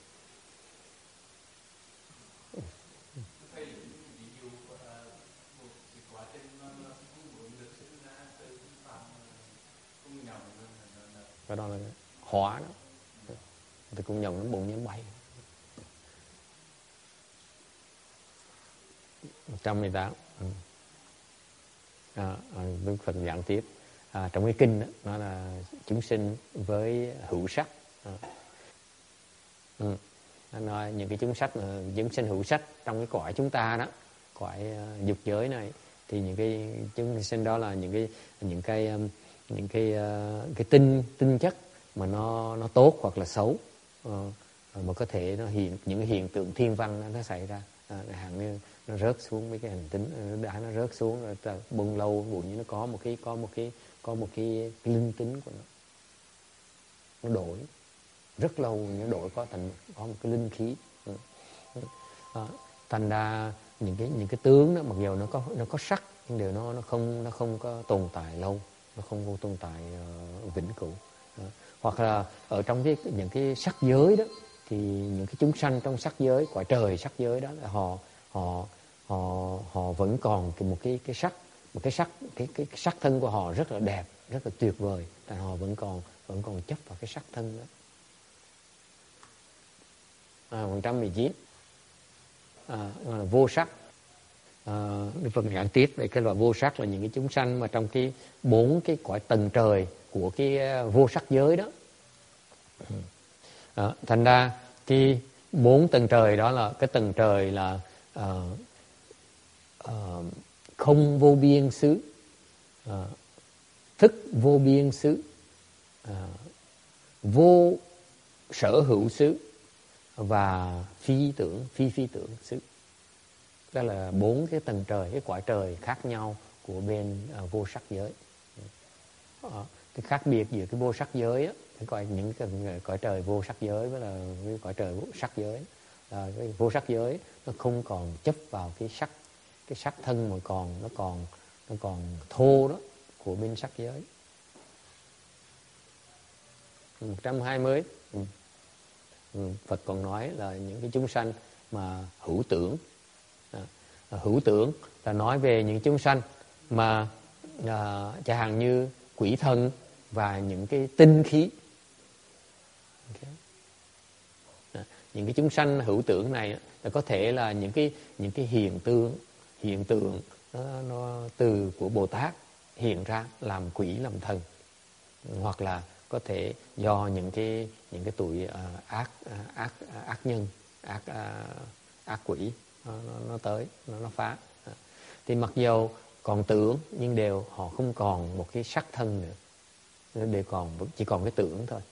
Cái đó là hóa đó. Thì cũng nhầm nó bụng như bay. một trăm mười tám. Ừ. À, Đức Phật giảng tiếp. À, trong cái kinh đó, nó là chúng sinh với hữu sắc. À. Ừ. Nó nói những cái chúng sắc, chúng sinh hữu sắc trong cái cõi chúng ta đó, cõi uh, dục giới này, thì những cái chúng sinh đó là những cái những cái um, những cái uh, cái tinh tinh chất mà nó nó tốt hoặc là xấu, uh, mà có thể nó hiện những cái hiện tượng thiên văn nó xảy ra. à, hàng như nó rớt xuống mấy cái hành tinh, đá nó rớt xuống rồi bung lâu bụi như nó có một cái có một cái có một cái, cái linh tính của nó, nó đổi rất lâu nó đổi có thành có một cái linh khí. À, thành ra những cái những cái tướng đó mặc dù nó có nó có sắc nhưng điều nó nó không nó không có tồn tại lâu, nó không có tồn tại uh, vĩnh cửu. À, hoặc là ở trong cái những cái sắc giới đó thì những cái chúng sanh trong sắc giới, cõi trời sắc giới đó là họ họ họ họ vẫn còn một cái cái sắc một cái sắc cái cái, cái sắc thân của họ rất là đẹp, rất là tuyệt vời,แต่họ vẫn còn vẫn còn chấp vào cái sắc thân đó. À, một trăm mười chín à, là vô sắc. À, Đức Phật giảng tiếp về cái loại vô sắc là những cái chúng sanh mà trong cái bốn cái cõi tầng trời của cái vô sắc giới đó. À, thành ra cái bốn tầng trời đó là cái tầng trời là uh, uh, không vô biên xứ, uh, thức vô biên xứ, uh, vô sở hữu xứ và phi tưởng phi phi tưởng xứ. Đó là bốn cái tầng trời, cái cõi trời khác nhau của bên uh, vô sắc giới. Uh, cái khác biệt giữa cái vô sắc giới á, cái cõi những cái cõi trời vô sắc giới với là cái cõi trời vô sắc giới, à, cái vô sắc giới nó không còn chấp vào cái sắc cái sắc thân mà còn nó còn nó còn thô đó của bên sắc giới. một trăm hai mươi ừ. Ừ, Phật còn nói là những cái chúng sanh mà hữu tưởng, à, hữu tưởng là nói về những chúng sanh mà à, chẳng hạn như quỷ thần và những cái tinh khí. Okay. À, những cái chúng sanh hữu tưởng này là có thể là những cái những cái hiện tượng hiện tượng nó, nó từ của Bồ Tát hiện ra làm quỷ làm thần, hoặc là có thể do những cái những cái tuổi uh, ác uh, ác uh, ác nhân ác uh, ác quỷ nó, nó, nó tới nó, nó phá. À, thì mặc dù còn tưởng nhưng đều họ không còn một cái sắc thân nữa, để còn chỉ còn cái tưởng thôi.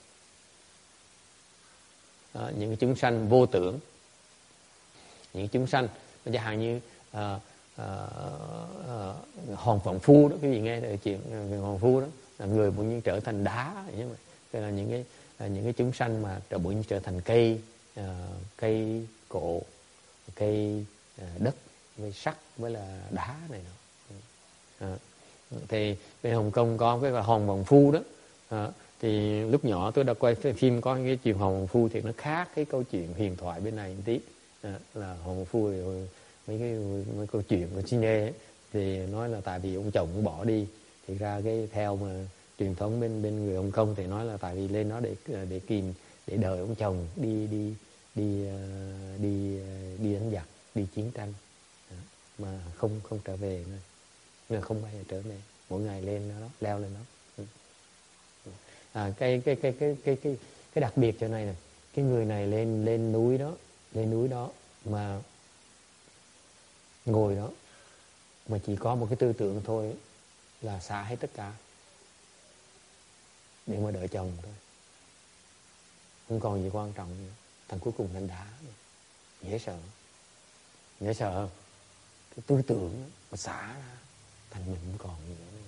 Đó, những cái chúng sanh vô tưởng, những chúng sanh chẳng hạn như à, à, à, hòn vọng phu đó, quý vị nghe được chuyện về hòn phu đó, là người bỗng nhiên trở thành đá, nhưng mà đây là những cái là những cái chúng sanh mà trở bỗng nhiên trở thành cây à, cây cổ, cây à, đất với sắt với là đá này đó. À, thì bên Hồng Kông có cái hòn vọng phu đó. À, thì lúc nhỏ tôi đã quay phim có cái chuyện hòn vọng phu thì nó khác cái câu chuyện huyền thoại bên này một tí. À, là hòn vọng phu thì mấy cái mấy câu chuyện của Chine thì nói là tại vì ông chồng cũng bỏ đi, thì ra cái theo mà truyền thống bên bên người Hồng Kông thì nói là tại vì lên đó để để kìm để đợi ông chồng đi đi đi đi đi đánh giặc, đi chiến tranh. À, mà không không trở về nữa, nhưng không bao giờ trở về, mỗi ngày lên đó leo lên đó. À, cái, cái cái cái cái cái cái đặc biệt chỗ này nè, cái người này lên lên núi đó lên núi đó mà ngồi đó mà chỉ có một cái tư tưởng thôi là xả hết tất cả để mà đợi chồng thôi, không còn gì quan trọng nữa. Thằng cuối cùng thành đá, dễ sợ dễ sợ không? Cái tư tưởng mà xả ra thành mình không còn gì nữa.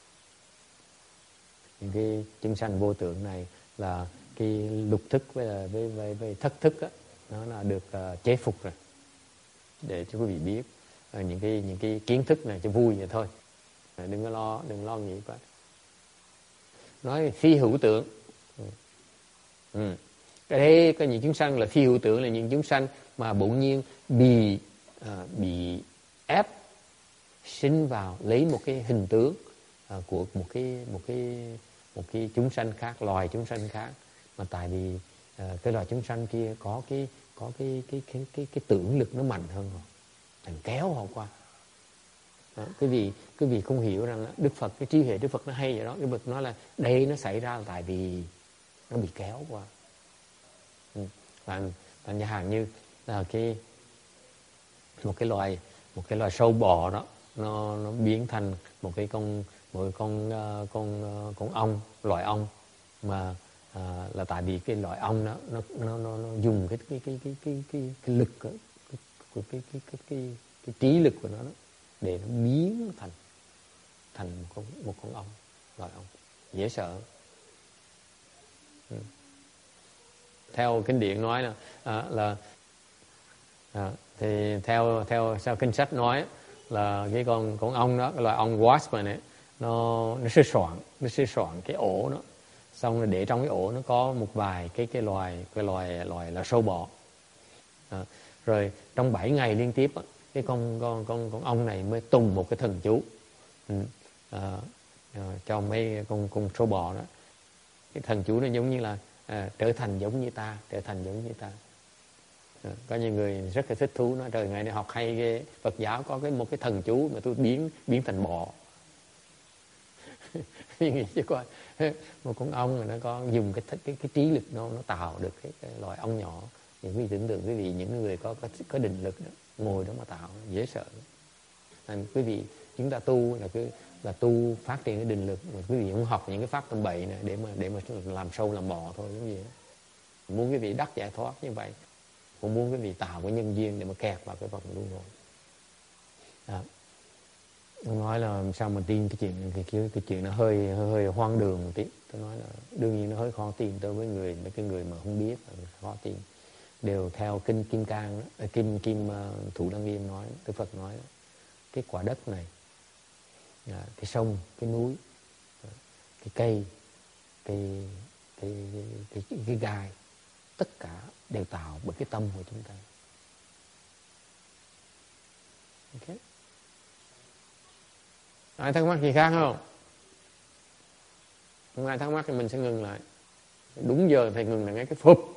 Những cái chúng sanh vô tưởng này là cái lục thức với là với, với, với thất thức á, nó là được uh, chế phục rồi. Để cho quý vị biết uh, những cái những cái kiến thức này cho vui vậy thôi, uh, đừng có lo đừng lo nghĩ quá. Nói phi hữu tưởng, ừ. Ừ. Cái đấy có những chúng sanh là phi hữu tưởng là những chúng sanh mà bỗng nhiên bị uh, bị ép sinh vào lấy một cái hình tướng uh, của một cái một cái một cái chúng sanh khác, loài chúng sanh khác, mà tại vì uh, cái loài chúng sanh kia có cái có cái cái cái cái cái tưởng lực nó mạnh hơn họ, thành kéo họ qua. Đó, quý vị quý vị không hiểu rằng Đức Phật, cái trí huệ Đức Phật nó hay vậy đó. Cái Phật nói là đây nó xảy ra là tại vì nó bị kéo qua. Ừ. Và chẳng hạn như là cái một cái loài một cái loài sâu bò đó, nó nó biến thành một cái con một cái con con con ong, loài ong mà à, là tại vì cái loài ong đó nó nó nó, nó dùng cái cái cái cái cái cái, cái lực cái, của cái cái cái cái, cái trí lực của nó đó, để nó biến thành thành một con, một con ong, loài ong dễ sợ. Ừ. Theo kinh điển nói là à, là à, thì theo theo sao kinh sách nói là cái con con ong đó, cái loài ong wasp này nó nó sẽ soạn nó sẽ soạn cái ổ nó, xong rồi để trong cái ổ nó có một vài cái cái loài cái loài loài là sâu bọ. À, rồi trong bảy ngày liên tiếp cái con con con con ong này mới tung một cái thần chú. Ừ. À, à, cho mấy con con sâu bọ đó. Cái thần chú nó giống như là à, trở thành giống như ta, trở thành giống như ta. À, có nhiều người rất là thích thú, nói trời ngày này học hay ghê, Phật giáo có cái một cái thần chú mà tôi biến biến thành bọ. Nghĩ chứ coi một con ong mà nó có dùng cái cái cái trí lực nó nó tạo được cái, cái loài ong nhỏ. Thì quý vị tưởng tượng quý vị những người có có, có định lực đó, ngồi đó mà tạo dễ sợ. Nên quý vị chúng ta tu là cái là tu phát triển cái định lực, mà quý vị không học những cái pháp tầm bậy này để mà để mà làm sâu làm bọ thôi, giống gì đó. Muốn quý vị đắc giải thoát như vậy, cũng muốn quý vị tạo cái nhân duyên để mà kẹt vào cái vòng luân hồi. Đó. Tôi nói là sao mà tin cái chuyện cái, cái, cái chuyện nó hơi hơi, hơi hoang đường một tí. Tôi nói là đương nhiên nó hơi khó tin đối với người mấy cái người mà không biết, khó tin. Đều theo kinh Kim Cang đó, Kim Kim uh, Thủ Lăng Nghiêm nói, Đức Phật nói đó, cái quả đất này, à, cái sông, cái núi, cái cây, cái cái cái, cái, cái gai, tất cả đều tạo bởi cái tâm của chúng ta. Ok. Ai thắc mắc gì khác không? Không ai thắc mắc thì mình sẽ ngừng lại. Đúng giờ thầy ngừng là ngay cái phụp.